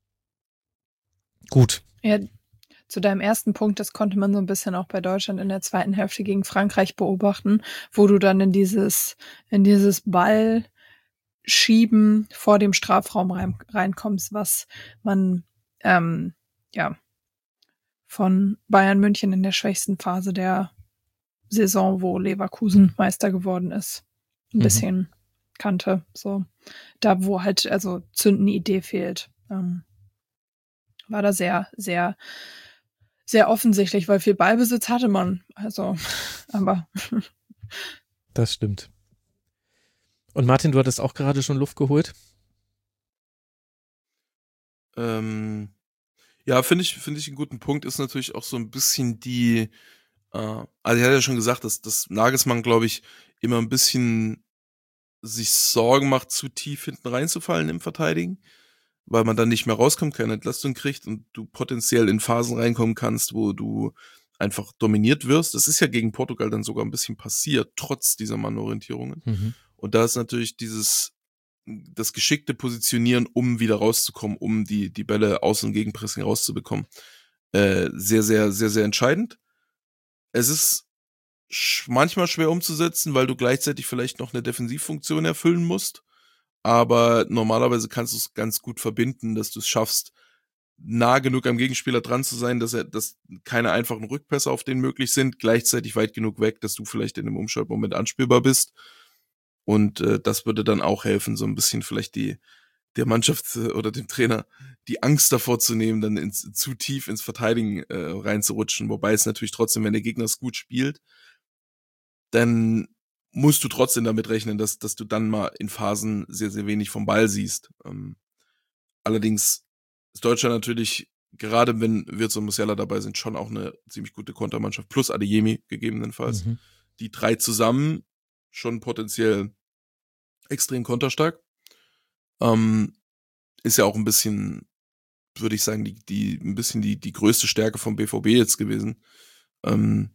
Gut. Ja, zu deinem ersten Punkt, das konnte man so ein bisschen auch bei Deutschland in der zweiten Hälfte gegen Frankreich beobachten, wo du dann in dieses, in dieses Ballschieben vor dem Strafraum rein, reinkommst, was man ähm, ja von Bayern München in der schwächsten Phase der Saison, wo Leverkusen Meister geworden ist, ein mhm. bisschen kannte. So, da wo halt also zündende Idee fehlt. Ähm, war da sehr, sehr, sehr offensichtlich, weil viel Ballbesitz hatte man. Also, aber. Das stimmt. Und Martin, du hattest auch gerade schon Luft geholt? Ähm, ja, finde ich, finde ich einen guten Punkt. Ist natürlich auch so ein bisschen die, äh, also ich hatte ja schon gesagt, dass, dass Nagelsmann, glaube ich, immer ein bisschen sich Sorgen macht, zu tief hinten reinzufallen im Verteidigen, weil man dann nicht mehr rauskommt, keine Entlastung kriegt und du potenziell in Phasen reinkommen kannst, wo du einfach dominiert wirst. Das ist ja gegen Portugal dann sogar ein bisschen passiert, trotz dieser Mannorientierungen. Mhm. Und da ist natürlich dieses, das geschickte Positionieren, um wieder rauszukommen, um die, die Bälle aus dem Gegenpressing rauszubekommen, äh, sehr, sehr, sehr, sehr entscheidend. Es ist sch- manchmal schwer umzusetzen, weil du gleichzeitig vielleicht noch eine Defensivfunktion erfüllen musst. Aber normalerweise kannst du es ganz gut verbinden, dass du es schaffst, nah genug am Gegenspieler dran zu sein, dass er, dass keine einfachen Rückpässe auf den möglich sind, gleichzeitig weit genug weg, dass du vielleicht in einem Umschaltmoment anspielbar bist. Und äh, das würde dann auch helfen, so ein bisschen vielleicht die der Mannschaft äh, oder dem Trainer die Angst davor zu nehmen, dann ins, zu tief ins Verteidigen äh, reinzurutschen. Wobei es natürlich trotzdem, wenn der Gegner es gut spielt, dann musst du trotzdem damit rechnen, dass, dass du dann mal in Phasen sehr, sehr wenig vom Ball siehst. Ähm, allerdings ist Deutschland natürlich, gerade wenn Wirtz und Musiala dabei sind, schon auch eine ziemlich gute Kontermannschaft, plus Adeyemi gegebenenfalls. Mhm. Die drei zusammen schon potenziell extrem konterstark. Ähm, ist ja auch ein bisschen, würde ich sagen, die, die, ein bisschen die, die größte Stärke vom B V B jetzt gewesen. Ähm,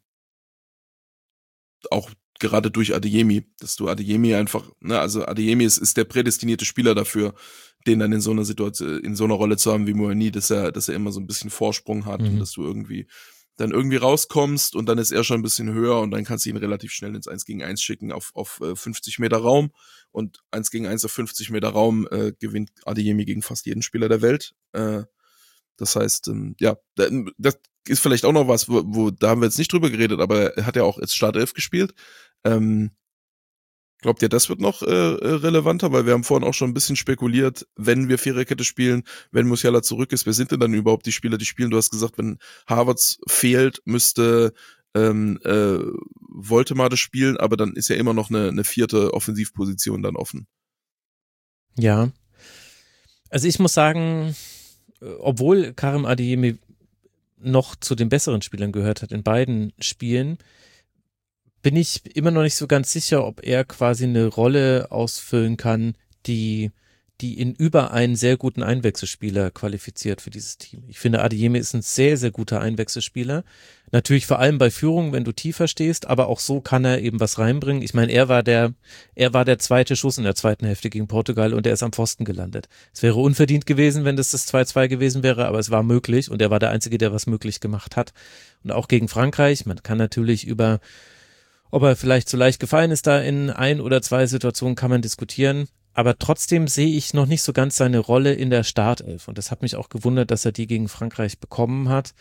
auch gerade durch Adeyemi, dass du Adeyemi einfach, ne, also Adeyemi ist, ist der prädestinierte Spieler dafür, den dann in so einer Situation, in so einer Rolle zu haben wie Myani, dass er, dass er immer so ein bisschen Vorsprung hat mhm. und dass du irgendwie dann irgendwie rauskommst und dann ist er schon ein bisschen höher und dann kannst du ihn relativ schnell ins eins gegen eins schicken auf, auf äh, fünfzig Meter Raum und eins gegen eins auf fünfzig Meter Raum äh, gewinnt Adeyemi gegen fast jeden Spieler der Welt. Äh, das heißt, ähm, ja, das ist vielleicht auch noch was, wo, wo da haben wir jetzt nicht drüber geredet, aber er hat ja auch als Startelf gespielt. Ähm, glaubt ihr, das wird noch äh, relevanter? Weil wir haben vorhin auch schon ein bisschen spekuliert, wenn wir Viererkette spielen, wenn Musiala zurück ist, wer sind denn dann überhaupt die Spieler, die spielen? Du hast gesagt, wenn Havertz fehlt, müsste ähm, äh, Woltemade spielen, aber dann ist ja immer noch eine, eine vierte Offensivposition dann offen. Ja, also ich muss sagen, obwohl Karim Adeyemi noch zu den besseren Spielern gehört hat in beiden Spielen, bin ich immer noch nicht so ganz sicher, ob er quasi eine Rolle ausfüllen kann, die, die ihn über einen sehr guten Einwechselspieler qualifiziert für dieses Team. Ich finde, Adeyemi ist ein sehr, sehr guter Einwechselspieler. Natürlich vor allem bei Führung, wenn du tiefer stehst, aber auch so kann er eben was reinbringen. Ich meine, er war der, er war der zweite Schuss in der zweiten Hälfte gegen Portugal und er ist am Pfosten gelandet. Es wäre unverdient gewesen, wenn das das zwei zwei gewesen wäre, aber es war möglich und er war der Einzige, der was möglich gemacht hat. Und auch gegen Frankreich, man kann natürlich über ob er vielleicht zu leicht gefallen ist da in ein oder zwei Situationen, kann man diskutieren, aber trotzdem sehe ich noch nicht so ganz seine Rolle in der Startelf. Und das hat mich auch gewundert, dass er die gegen Frankreich bekommen hat.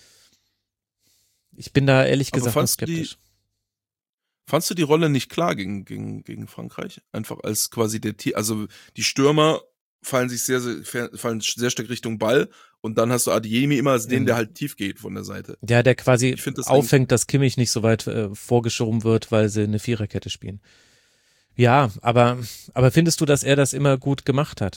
Ich bin da ehrlich gesagt noch skeptisch. Fandst du die Rolle nicht klar gegen, gegen, gegen Frankreich? Einfach als quasi der, also die Stürmer fallen sich sehr, sehr, fallen sehr stark Richtung Ball und dann hast du Adeyemi immer als den, der halt tief geht von der Seite. Ja, der quasi das auffängt, dass Kimmich nicht so weit äh, vorgeschoben wird, weil sie eine Viererkette spielen. Ja, aber, aber findest du, dass er das immer gut gemacht hat?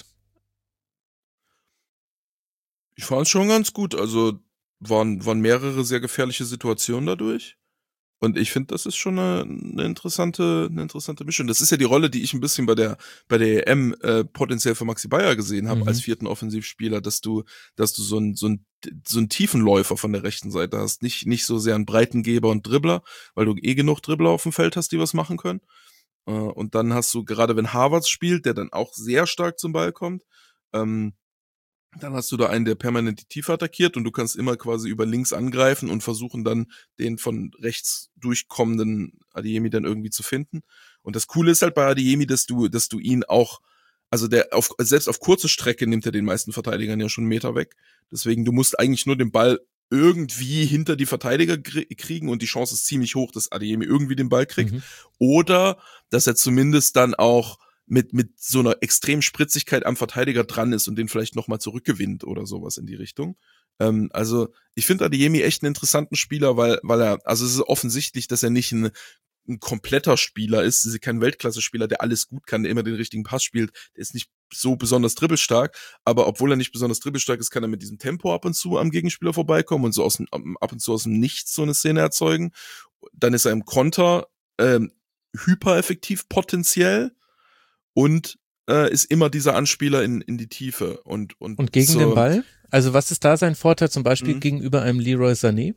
Ich fand es schon ganz gut. Also waren, waren mehrere sehr gefährliche Situationen dadurch. Und ich finde, das ist schon eine, eine interessante, eine interessante Mischung. Das ist ja die Rolle, die ich ein bisschen bei der, bei der E M äh, potenziell für Maxi Bayer gesehen habe, mhm. als vierten Offensivspieler, dass du, dass du so ein, so ein, so ein Tiefenläufer von der rechten Seite hast. Nicht, nicht so sehr einen Breitengeber und Dribbler, weil du eh genug Dribbler auf dem Feld hast, die was machen können. Äh, und dann hast du, gerade wenn Havertz spielt, der dann auch sehr stark zum Ball kommt, ähm, dann hast du da einen, der permanent die Tiefe attackiert und du kannst immer quasi über links angreifen und versuchen dann den von rechts durchkommenden Adeyemi dann irgendwie zu finden. Und das Coole ist halt bei Adeyemi, dass du, dass du ihn auch, also der auf, selbst auf kurze Strecke nimmt er den meisten Verteidigern ja schon einen Meter weg. Deswegen, du musst eigentlich nur den Ball irgendwie hinter die Verteidiger kriegen und die Chance ist ziemlich hoch, dass Adeyemi irgendwie den Ball kriegt. Mhm. Oder, dass er zumindest dann auch mit mit so einer extremen Spritzigkeit am Verteidiger dran ist und den vielleicht nochmal zurückgewinnt oder sowas in die Richtung. Ähm, also ich finde Adeyemi echt einen interessanten Spieler, weil weil er, also es ist offensichtlich, dass er nicht ein, ein kompletter Spieler ist, es ist kein Weltklasse-Spieler, der alles gut kann, der immer den richtigen Pass spielt, der ist nicht so besonders dribbelstark, aber obwohl er nicht besonders dribbelstark ist, kann er mit diesem Tempo ab und zu am Gegenspieler vorbeikommen und so aus dem, ab und zu aus dem Nichts so eine Szene erzeugen. Dann ist er im Konter ähm, hypereffektiv potenziell und äh, ist immer dieser Anspieler in, in die Tiefe. Und, und, und gegen so, den Ball? Also was ist da sein Vorteil zum Beispiel mhm. gegenüber einem Leroy Sané?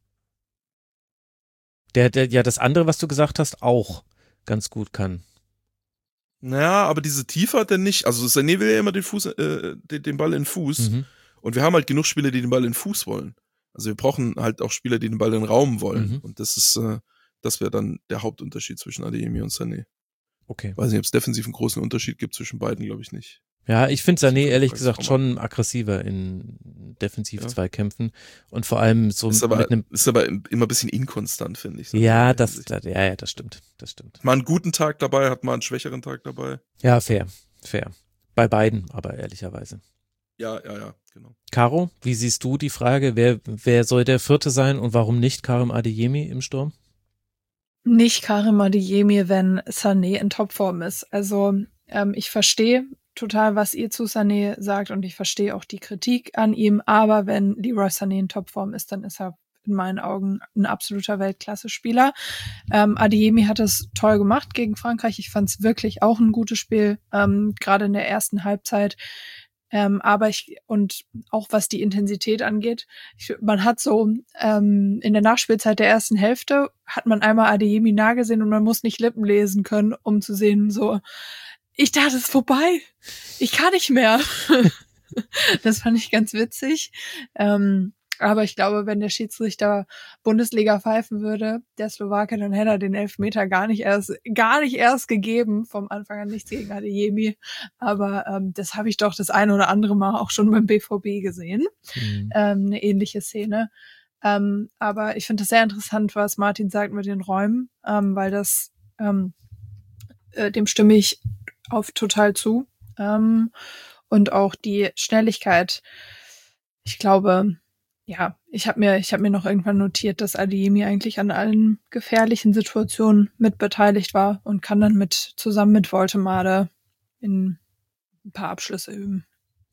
Der, der ja das andere, was du gesagt hast, auch ganz gut kann. Naja, aber diese Tiefe hat er nicht. Also Sané will ja immer den Fuß, äh, den, den Ball in den Fuß. Mhm. Und wir haben halt genug Spieler, die den Ball in den Fuß wollen. Also wir brauchen halt auch Spieler, die den Ball in den Raum wollen. Mhm. Und das ist, äh, das wäre dann der Hauptunterschied zwischen Adeyemi und Sané. Okay. Weiß nicht, ob es defensiv einen großen Unterschied gibt zwischen beiden, glaube ich nicht. Ja, ich finde Sané ehrlich gesagt schon aggressiver in Defensiv-Zweikämpfen und vor allem so ist aber, mit einem ist aber immer ein bisschen inkonstant, finde ich. Ja, das, das, ja, ja, das stimmt, das stimmt. Mal einen guten Tag dabei, hat mal einen schwächeren Tag dabei. Ja, fair, fair. Bei beiden, aber ehrlicherweise. Ja, ja, ja, genau. Caro, wie siehst du die Frage, wer, wer soll der Vierte sein und warum nicht Karim Adeyemi im Sturm? Nicht Karim Adeyemi, wenn Sané in Topform ist. Also ähm, ich verstehe total, was ihr zu Sané sagt und ich verstehe auch die Kritik an ihm, aber wenn Leroy Sané in Topform ist, dann ist er in meinen Augen ein absoluter Weltklasse-Spieler. Ähm, Adeyemi hat es toll gemacht gegen Frankreich. Ich fand es wirklich auch ein gutes Spiel, ähm, gerade in der ersten Halbzeit. Ähm, aber ich, und auch was die Intensität angeht, ich, man hat so ähm, in der Nachspielzeit der ersten Hälfte hat man einmal Adeyemi nah gesehen und man muss nicht Lippen lesen können, um zu sehen, so, ich dachte, es ist vorbei. Ich kann nicht mehr. Das fand ich ganz witzig. Ähm, aber ich glaube, wenn der Schiedsrichter Bundesliga pfeifen würde, der Slowake, dann hätte er den Elfmeter gar nicht erst, gar nicht erst gegeben. Vom Anfang an nichts gegen Adeyemi. Aber ähm, das habe ich doch das eine oder andere Mal auch schon beim B V B gesehen. Mhm. Ähm, eine ähnliche Szene. Ähm, aber ich finde es sehr interessant, was Martin sagt mit den Räumen, ähm, weil das, ähm, äh, dem stimme ich auf total zu. Ähm, und auch die Schnelligkeit. Ich glaube, ja, ich habe mir, ich habe mir noch irgendwann notiert, dass Adeyemi eigentlich an allen gefährlichen Situationen mitbeteiligt war und kann dann mit zusammen mit Woltemade in ein paar Abschlüsse üben.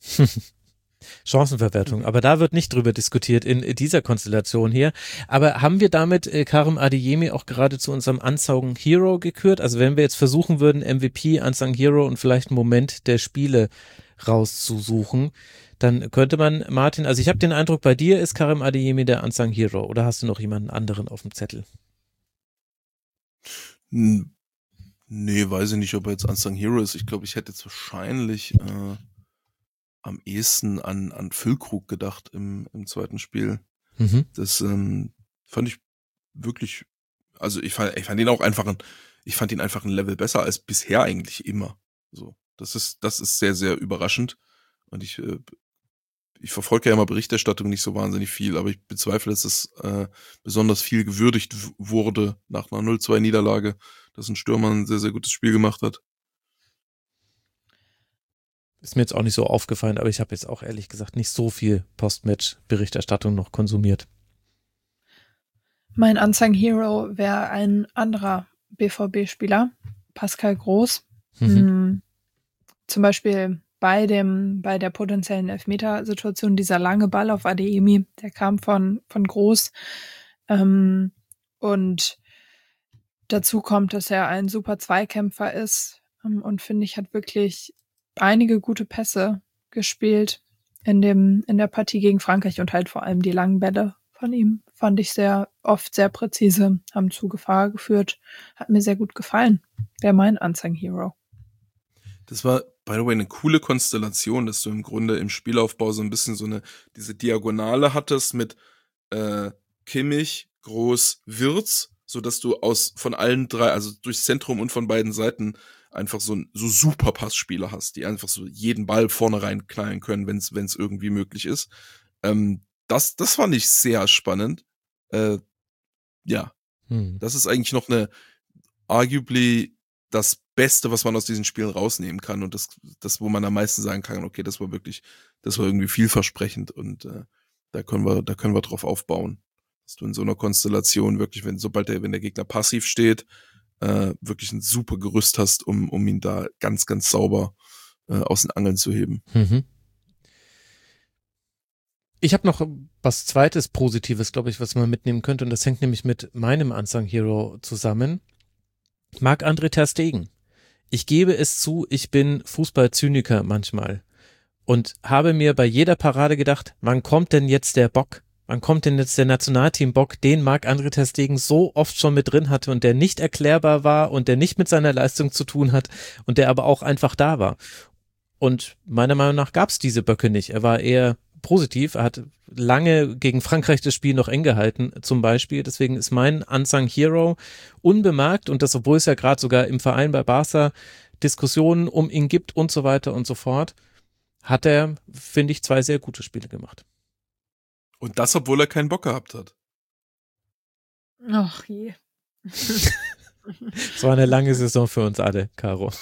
Chancenverwertung, aber da wird nicht drüber diskutiert in dieser Konstellation hier. Aber haben wir damit äh, Karim Adeyemi auch gerade zu unserem Unsung Hero gekürt? Also wenn wir jetzt versuchen würden, M V P, Unsung Hero und vielleicht einen Moment der Spiele rauszusuchen, dann könnte man, Martin, also ich habe den Eindruck, bei dir ist Karim Adeyemi der Unsung Hero oder hast du noch jemanden anderen auf dem Zettel? Nee, weiß ich nicht, ob er jetzt Unsung Hero ist. Ich glaube, ich hätte jetzt wahrscheinlich äh, am ehesten an, an Füllkrug gedacht im, im zweiten Spiel. Mhm. Das ähm, fand ich wirklich, also ich fand, ich fand ihn auch einfach ein, ich fand ihn einfach ein Level besser als bisher eigentlich immer. So. Das ist, das ist sehr, sehr überraschend. Und ich, äh, ich verfolge ja immer Berichterstattung nicht so wahnsinnig viel, aber ich bezweifle, dass es äh, besonders viel gewürdigt w- wurde nach einer null zwei Niederlage, dass ein Stürmer ein sehr, sehr gutes Spiel gemacht hat. Ist mir jetzt auch nicht so aufgefallen, aber ich habe jetzt auch ehrlich gesagt nicht so viel Postmatch-Berichterstattung noch konsumiert. Mein Unsung Hero wäre ein anderer B V B-Spieler, Pascal Groß. Mhm. Hm, zum Beispiel bei dem, bei der potenziellen Elfmetersituation, dieser lange Ball auf Adeyemi, der kam von, von Groß. Ähm, und dazu kommt, dass er ein super Zweikämpfer ist ähm, und finde ich, hat wirklich einige gute Pässe gespielt in dem, in der Partie gegen Frankreich und halt vor allem die langen Bälle von ihm fand ich sehr oft sehr präzise, haben zu Gefahr geführt. Hat mir sehr gut gefallen. Wäre mein Unsung Hero. Das war, by the way, eine coole Konstellation, dass du im Grunde im Spielaufbau so ein bisschen so eine, diese Diagonale hattest mit äh, Kimmich, Groß, Wirtz, so dass du aus von allen drei, also durchs Zentrum und von beiden Seiten einfach so so super Passspieler hast, die einfach so jeden Ball vorne rein knallen können, wenn es wenn es irgendwie möglich ist. Ähm, das das fand ich sehr spannend. Äh, ja, Hm. das ist eigentlich noch eine arguably das Beste, was man aus diesen Spielen rausnehmen kann und das das wo man am meisten sagen kann, okay, das war wirklich, das war irgendwie vielversprechend und äh, da können wir da können wir drauf aufbauen. Dass du in so einer Konstellation wirklich, wenn sobald der wenn der Gegner passiv steht, äh, wirklich ein super Gerüst hast, um um ihn da ganz ganz sauber äh, aus den Angeln zu heben. Mhm. Ich habe noch was zweites Positives, glaube ich, was man mitnehmen könnte und das hängt nämlich mit meinem Unsung Hero zusammen. Marc-André ter Stegen. Ich gebe es zu, ich bin Fußballzyniker manchmal und habe mir bei jeder Parade gedacht, wann kommt denn jetzt der Bock? Wann kommt denn jetzt der Nationalteam-Bock, den Marc-André ter Stegen so oft schon mit drin hatte und der nicht erklärbar war und der nicht mit seiner Leistung zu tun hat und der aber auch einfach da war. Und meiner Meinung nach gab es diese Böcke nicht. Er war eher positiv. Er hat lange gegen Frankreich das Spiel noch eng gehalten, zum Beispiel. Deswegen ist mein Unsung Hero unbemerkt und das, obwohl es ja gerade sogar im Verein bei Barca Diskussionen um ihn gibt und so weiter und so fort, hat er, finde ich, zwei sehr gute Spiele gemacht. Und das, obwohl er keinen Bock gehabt hat. Ach je. Es war eine lange Saison für uns alle, Caro.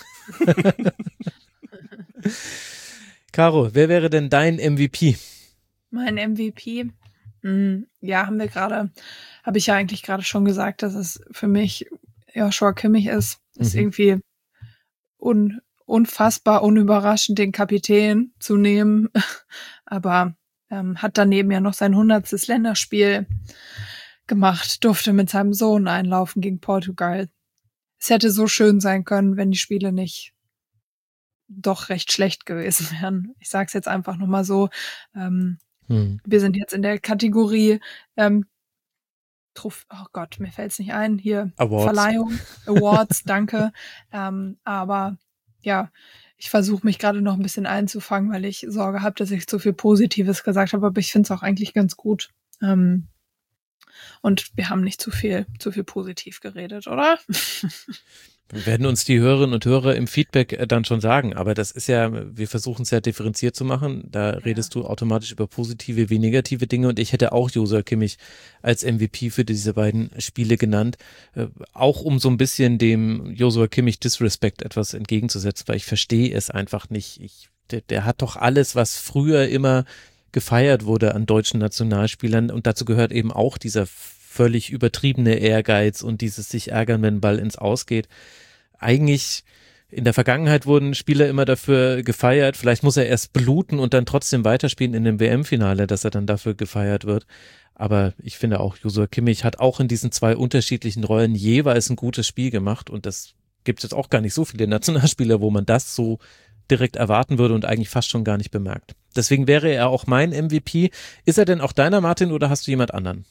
Caro, wer wäre denn dein M V P? Mein M V P, mh, ja, haben wir gerade, habe ich ja eigentlich gerade schon gesagt, dass es für mich Joshua Kimmich ist. Ist Mhm. irgendwie un, unfassbar unüberraschend, den Kapitän zu nehmen. Aber ähm, hat daneben ja noch sein hundertstes Länderspiel gemacht, durfte mit seinem Sohn einlaufen gegen Portugal. Es hätte so schön sein können, wenn die Spiele nicht doch recht schlecht gewesen wären. Ich sage es jetzt einfach nochmal so. Ähm, Hm. wir sind jetzt in der Kategorie ähm, Trof- oh Gott, mir fällt es nicht ein. Hier, Awards. Verleihung, Awards, danke. Ähm, aber ja, ich versuche mich gerade noch ein bisschen einzufangen, weil ich Sorge habe, dass ich zu viel Positives gesagt habe, aber ich finde es auch eigentlich ganz gut. Ähm, und wir haben nicht zu viel, zu viel positiv geredet, oder? Werden uns die Hörerinnen und Hörer im Feedback äh, dann schon sagen, aber das ist ja, wir versuchen es ja differenziert zu machen, da redest du automatisch über positive wie negative Dinge und ich hätte auch Joshua Kimmich als M V P für diese beiden Spiele genannt, äh, auch um so ein bisschen dem Joshua Kimmich Disrespect etwas entgegenzusetzen, weil ich verstehe es einfach nicht. Ich, der, der hat doch alles, was früher immer gefeiert wurde an deutschen Nationalspielern und dazu gehört eben auch dieser völlig übertriebene Ehrgeiz und dieses sich ärgern, wenn ein Ball ins Aus geht. Eigentlich in der Vergangenheit wurden Spieler immer dafür gefeiert, vielleicht muss er erst bluten und dann trotzdem weiterspielen in dem W M-Finale, dass er dann dafür gefeiert wird. Aber ich finde auch, Joshua Kimmich hat auch in diesen zwei unterschiedlichen Rollen jeweils ein gutes Spiel gemacht und das gibt es jetzt auch gar nicht so viele Nationalspieler, wo man das so direkt erwarten würde und eigentlich fast schon gar nicht bemerkt. Deswegen wäre er auch mein M V P. Ist er denn auch deiner, Martin, oder hast du jemand anderen?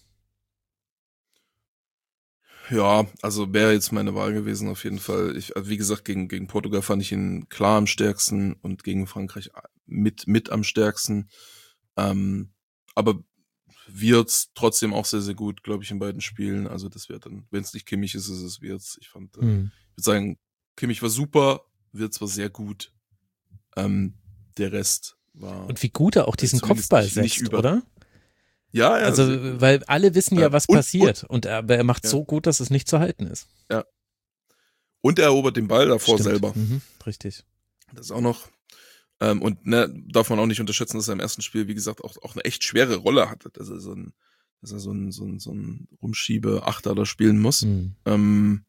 Ja, also wäre jetzt meine Wahl gewesen auf jeden Fall. Ich, also wie gesagt, gegen, gegen Portugal fand ich ihn klar am stärksten und gegen Frankreich mit, mit am stärksten. Ähm, aber Wirtz trotzdem auch sehr, sehr gut, glaube ich, in beiden Spielen. Also das wäre dann, wenn es nicht Kimmich ist, ist es Wirtz. Ich fand, äh, Hm. ich würde sagen, Kimmich war super, Wirtz war sehr gut. Ähm, der Rest war. Und wie gut er auch diesen Kopfball nicht, setzt, nicht über, oder? Ja, ja. Also, weil alle wissen ja, was und, passiert. Und, und aber er macht ja. so gut, dass es nicht zu halten ist. Ja. Und er erobert den Ball davor Stimmt. selber. Mhm, richtig. Das ist auch noch. Ähm, und ne, darf man auch nicht unterschätzen, dass er im ersten Spiel, wie gesagt, auch, auch eine echt schwere Rolle hatte. Dass er so ein, dass er so ein, so ein, so ein Rumschiebe-Achter da spielen muss. Mhm. Ähm,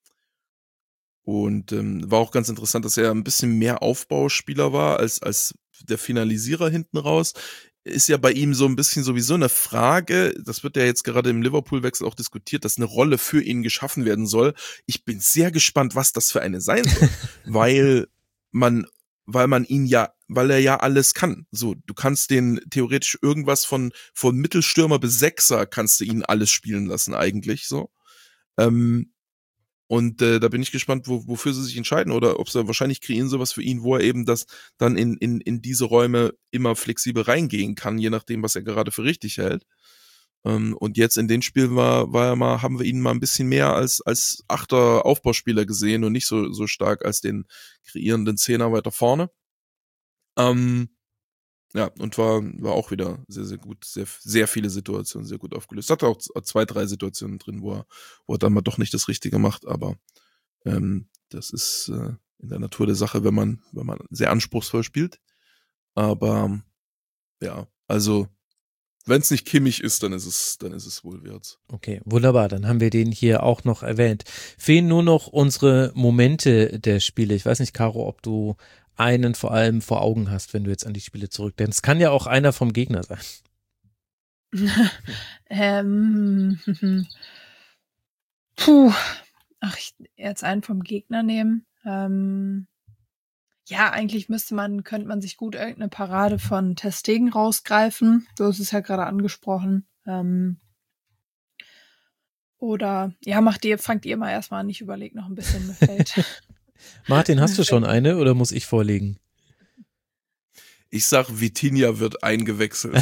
und ähm, war auch ganz interessant, dass er ein bisschen mehr Aufbauspieler war als, als der Finalisierer hinten raus. Ist ja bei ihm so ein bisschen sowieso eine Frage, das wird ja jetzt gerade im Liverpool-Wechsel auch diskutiert, dass eine Rolle für ihn geschaffen werden soll. Ich bin sehr gespannt, was das für eine sein soll, weil man, weil man ihn ja, weil er ja alles kann. So, du kannst den theoretisch irgendwas von, von Mittelstürmer bis Sechser kannst du ihn alles spielen lassen eigentlich, so. Ähm, Und äh, da bin ich gespannt, wo, wofür sie sich entscheiden oder ob sie wahrscheinlich kreieren sowas für ihn, wo er eben das dann in, in, in diese Räume immer flexibel reingehen kann, je nachdem, was er gerade für richtig hält. Ähm, und jetzt in den Spielen war, war er mal, haben wir ihn mal ein bisschen mehr als, als Achter Aufbauspieler gesehen und nicht so, so stark als den kreierenden Zehner weiter vorne. Ähm, ja, und war, war auch wieder sehr, sehr gut, sehr, sehr viele Situationen sehr gut aufgelöst. Hatte auch zwei, drei Situationen drin, wo er, wo er dann mal doch nicht das Richtige macht, aber ähm, das ist äh, in der Natur der Sache, wenn man, wenn man sehr anspruchsvoll spielt. Aber ja, also wenn es nicht Kimmich ist, dann ist es, dann ist es wohl wert. Okay, wunderbar. Dann haben wir den hier auch noch erwähnt. Fehlen nur noch unsere Momente der Spiele. Ich weiß nicht, Caro, ob du einen vor allem vor Augen hast, wenn du jetzt an die Spiele zurückdenkst. Es kann ja auch einer vom Gegner sein. ähm, puh. Ach, ich jetzt einen vom Gegner nehmen. Ähm, ja, eigentlich müsste man, könnte man sich gut irgendeine Parade von Ter Stegen rausgreifen. Du hast es ja gerade angesprochen. Ähm, oder, ja, macht ihr, fangt ihr mal erstmal an. Ich überlege noch ein bisschen, mir fällt. Martin, hast du schon eine oder muss ich vorlegen? Ich sag, Vitinha wird eingewechselt.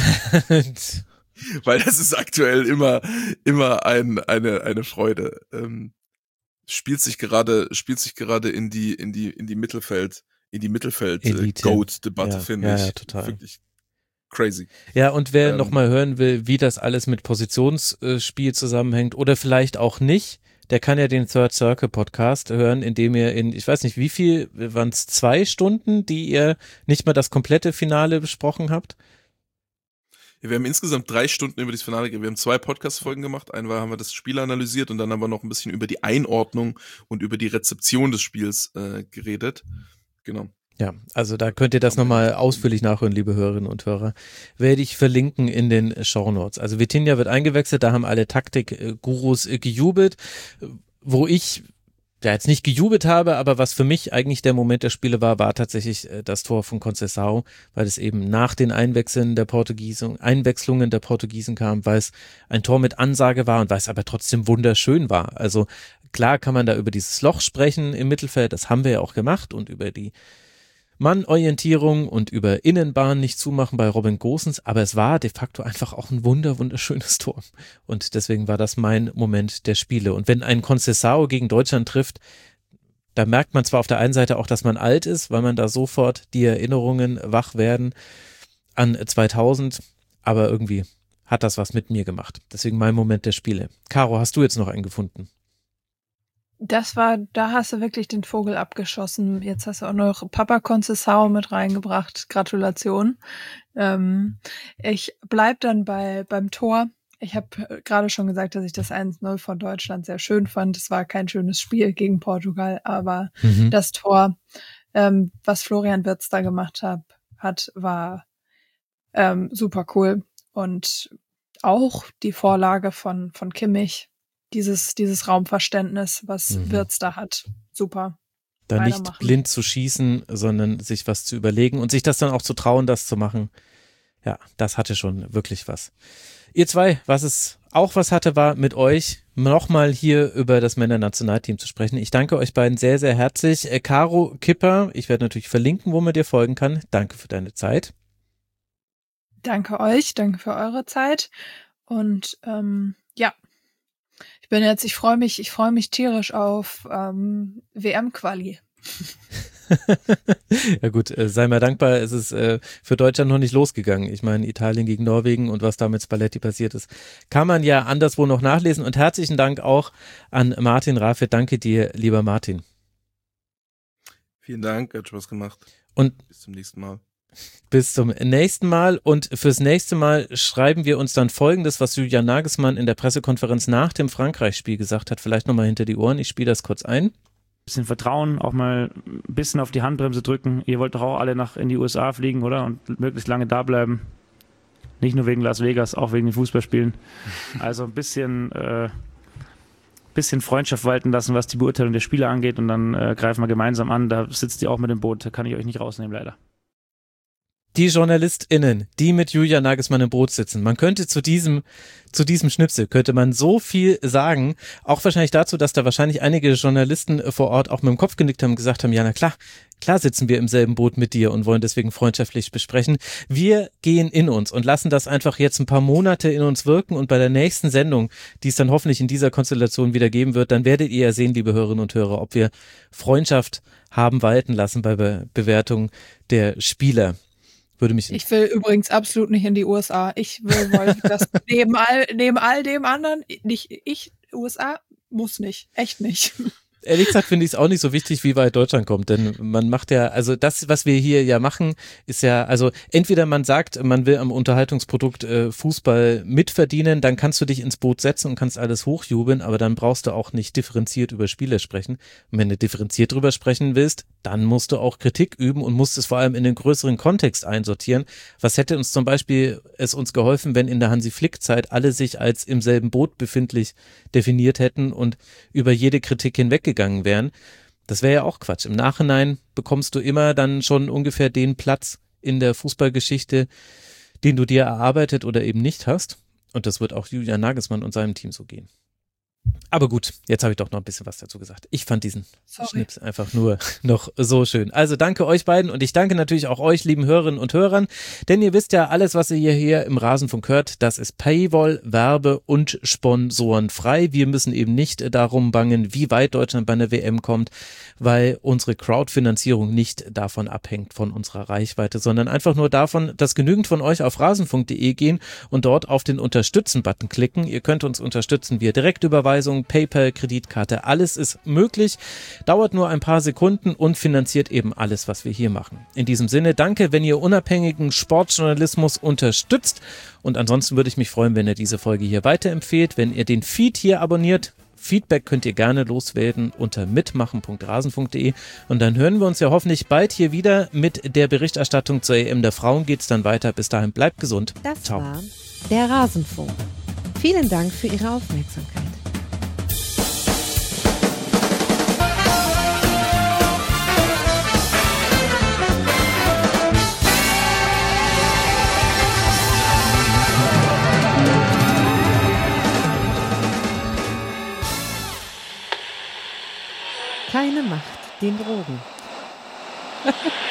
Weil das ist aktuell immer, immer ein, eine, eine Freude. Ähm, spielt sich gerade, spielt sich gerade in die, in die, in die Mittelfeld, in die Mittelfeld-Goat-Debatte, ja, finde ja, ich. Ja, total. Wirklich crazy. Ja, und wer ähm, nochmal hören will, wie das alles mit Positionsspiel zusammenhängt oder vielleicht auch nicht, der kann ja den Third Circle Podcast hören, in dem ihr in, ich weiß nicht, wie viel, waren es zwei Stunden, die ihr nicht mal das komplette Finale besprochen habt? Ja, wir haben insgesamt drei Stunden über das Finale, wir haben zwei Podcast-Folgen gemacht. Einmal haben wir das Spiel analysiert und dann haben wir noch ein bisschen über die Einordnung und über die Rezeption des Spiels äh, geredet. Genau. Ja, also da könnt ihr das nochmal ausführlich nachhören, liebe Hörerinnen und Hörer. Werde ich verlinken in den Shownotes. Also Vitinha wird eingewechselt, da haben alle Taktik-Gurus gejubelt, wo ich ja jetzt nicht gejubelt habe, aber was für mich eigentlich der Moment der Spiele war, war tatsächlich das Tor von Conceição, weil es eben nach den Einwechseln der Portugiesen, Einwechslungen der Portugiesen kam, weil es ein Tor mit Ansage war und weil es aber trotzdem wunderschön war. Also klar kann man da über dieses Loch sprechen im Mittelfeld, das haben wir ja auch gemacht und über die Mannorientierung und über Innenbahn nicht zumachen bei Robin Gosens, aber es war de facto einfach auch ein wunder, wunderschönes Tor. Und deswegen war das mein Moment der Spiele. Und wenn ein Conceição gegen Deutschland trifft, da merkt man zwar auf der einen Seite auch, dass man alt ist, weil man da sofort die Erinnerungen wach werden an zweitausend, aber irgendwie hat das was mit mir gemacht. Deswegen mein Moment der Spiele. Caro, hast du jetzt noch einen gefunden? Das war, da hast du wirklich den Vogel abgeschossen. Jetzt hast du auch noch Papa Conceição mit reingebracht. Gratulation. Ähm, ich bleib dann bei beim Tor. Ich habe gerade schon gesagt, dass ich das eins null von Deutschland sehr schön fand. Es war kein schönes Spiel gegen Portugal, aber mhm. das Tor, ähm, was Florian Wirtz da gemacht hat, hat war ähm, super cool. Und auch die Vorlage von von Kimmich. Dieses, dieses Raumverständnis, was mhm. Wirtz da hat. Super. Da nicht blind zu schießen, sondern sich was zu überlegen und sich das dann auch zu trauen, das zu machen. Ja, das hatte schon wirklich was. Ihr zwei, was es auch was hatte, war mit euch nochmal hier über das Männernationalteam zu sprechen. Ich danke euch beiden sehr, sehr herzlich. Äh, Caro Kipper, ich werde natürlich verlinken, wo man dir folgen kann. Danke für deine Zeit. Danke euch, danke für eure Zeit. Und ähm, ja, Ich bin jetzt, ich freue mich, ich freue mich tierisch auf ähm, W M-Quali. Ja gut, äh, sei mal dankbar, es ist äh, für Deutschland noch nicht losgegangen. Ich meine, Italien gegen Norwegen und was da mit Spalletti passiert ist, kann man ja anderswo noch nachlesen. Und herzlichen Dank auch an Martin Rafet. Danke dir, lieber Martin. Vielen Dank, hat Spaß gemacht. Und bis zum nächsten Mal. Bis zum nächsten Mal. Und fürs nächste Mal schreiben wir uns dann Folgendes, was Julian Nagelsmann in der Pressekonferenz nach dem Frankreich-Spiel gesagt hat. Vielleicht nochmal hinter die Ohren. Ich spiele das kurz ein. Bisschen Vertrauen, auch mal ein bisschen auf die Handbremse drücken. Ihr wollt doch auch alle nach in die U S A fliegen, oder? Und möglichst lange da bleiben. Nicht nur wegen Las Vegas, auch wegen den Fußballspielen. Also ein bisschen, äh, bisschen Freundschaft walten lassen, was die Beurteilung der Spieler angeht. Und dann äh, greifen wir gemeinsam an. Da sitzt ihr auch mit dem Boot. Da kann ich euch nicht rausnehmen, leider. Die JournalistInnen, die mit Julian Nagelsmann im Boot sitzen. Man könnte zu diesem, zu diesem Schnipsel, könnte man so viel sagen. Auch wahrscheinlich dazu, dass da wahrscheinlich einige Journalisten vor Ort auch mit dem Kopf genickt haben und gesagt haben, ja na klar, klar sitzen wir im selben Boot mit dir und wollen deswegen freundschaftlich besprechen. Wir gehen in uns und lassen das einfach jetzt ein paar Monate in uns wirken und bei der nächsten Sendung, die es dann hoffentlich in dieser Konstellation wieder geben wird, dann werdet ihr ja sehen, liebe Hörerinnen und Hörer, ob wir Freundschaft haben walten lassen bei Be- Bewertung der Spieler. Würde mich ich will übrigens absolut nicht in die U S A. Ich will, wollte das neben all, neben all dem anderen, nicht ich, U S A muss nicht. Echt nicht. Ehrlich gesagt finde ich es auch nicht so wichtig, wie weit Deutschland kommt, denn man macht ja, also das, was wir hier ja machen, ist ja, also entweder man sagt, man will am Unterhaltungsprodukt äh, Fußball mitverdienen, dann kannst du dich ins Boot setzen und kannst alles hochjubeln, aber dann brauchst du auch nicht differenziert über Spiele sprechen. Und wenn du differenziert drüber sprechen willst, dann musst du auch Kritik üben und musst es vor allem in den größeren Kontext einsortieren. Was hätte uns zum Beispiel es uns geholfen, wenn in der Hansi-Flick-Zeit alle sich als im selben Boot befindlich definiert hätten und über jede Kritik hinweggegangen wären? Das wäre ja auch Quatsch. Im Nachhinein bekommst du immer dann schon ungefähr den Platz in der Fußballgeschichte, den du dir erarbeitet oder eben nicht hast. Und das wird auch Julian Nagelsmann und seinem Team so gehen. Aber gut, jetzt habe ich doch noch ein bisschen was dazu gesagt. Ich fand diesen Sorry. Schnips einfach nur noch so schön. Also danke euch beiden und ich danke natürlich auch euch, lieben Hörerinnen und Hörern, denn ihr wisst ja, alles, was ihr hier im Rasenfunk hört, das ist Paywall, Werbe- und Sponsorenfrei. Wir müssen eben nicht darum bangen, wie weit Deutschland bei einer W M kommt, weil unsere Crowdfinanzierung nicht davon abhängt, von unserer Reichweite, sondern einfach nur davon, dass genügend von euch auf rasenfunk punkt de gehen und dort auf den Unterstützen-Button klicken. Ihr könnt uns unterstützen via Direktüberweisung, PayPal, Kreditkarte, alles ist möglich. Dauert nur ein paar Sekunden und finanziert eben alles, was wir hier machen. In diesem Sinne, danke, wenn ihr unabhängigen Sportjournalismus unterstützt und ansonsten würde ich mich freuen, wenn ihr diese Folge hier weiterempfehlt, wenn ihr den Feed hier abonniert. Feedback könnt ihr gerne loswerden unter mitmachen punkt rasenfunk punkt de und dann hören wir uns ja hoffentlich bald hier wieder mit der Berichterstattung zur E M der Frauen. Geht's dann weiter. Bis dahin, bleibt gesund. Das Ciao. war der Rasenfunk. Vielen Dank für Ihre Aufmerksamkeit. Keine Macht den Drogen.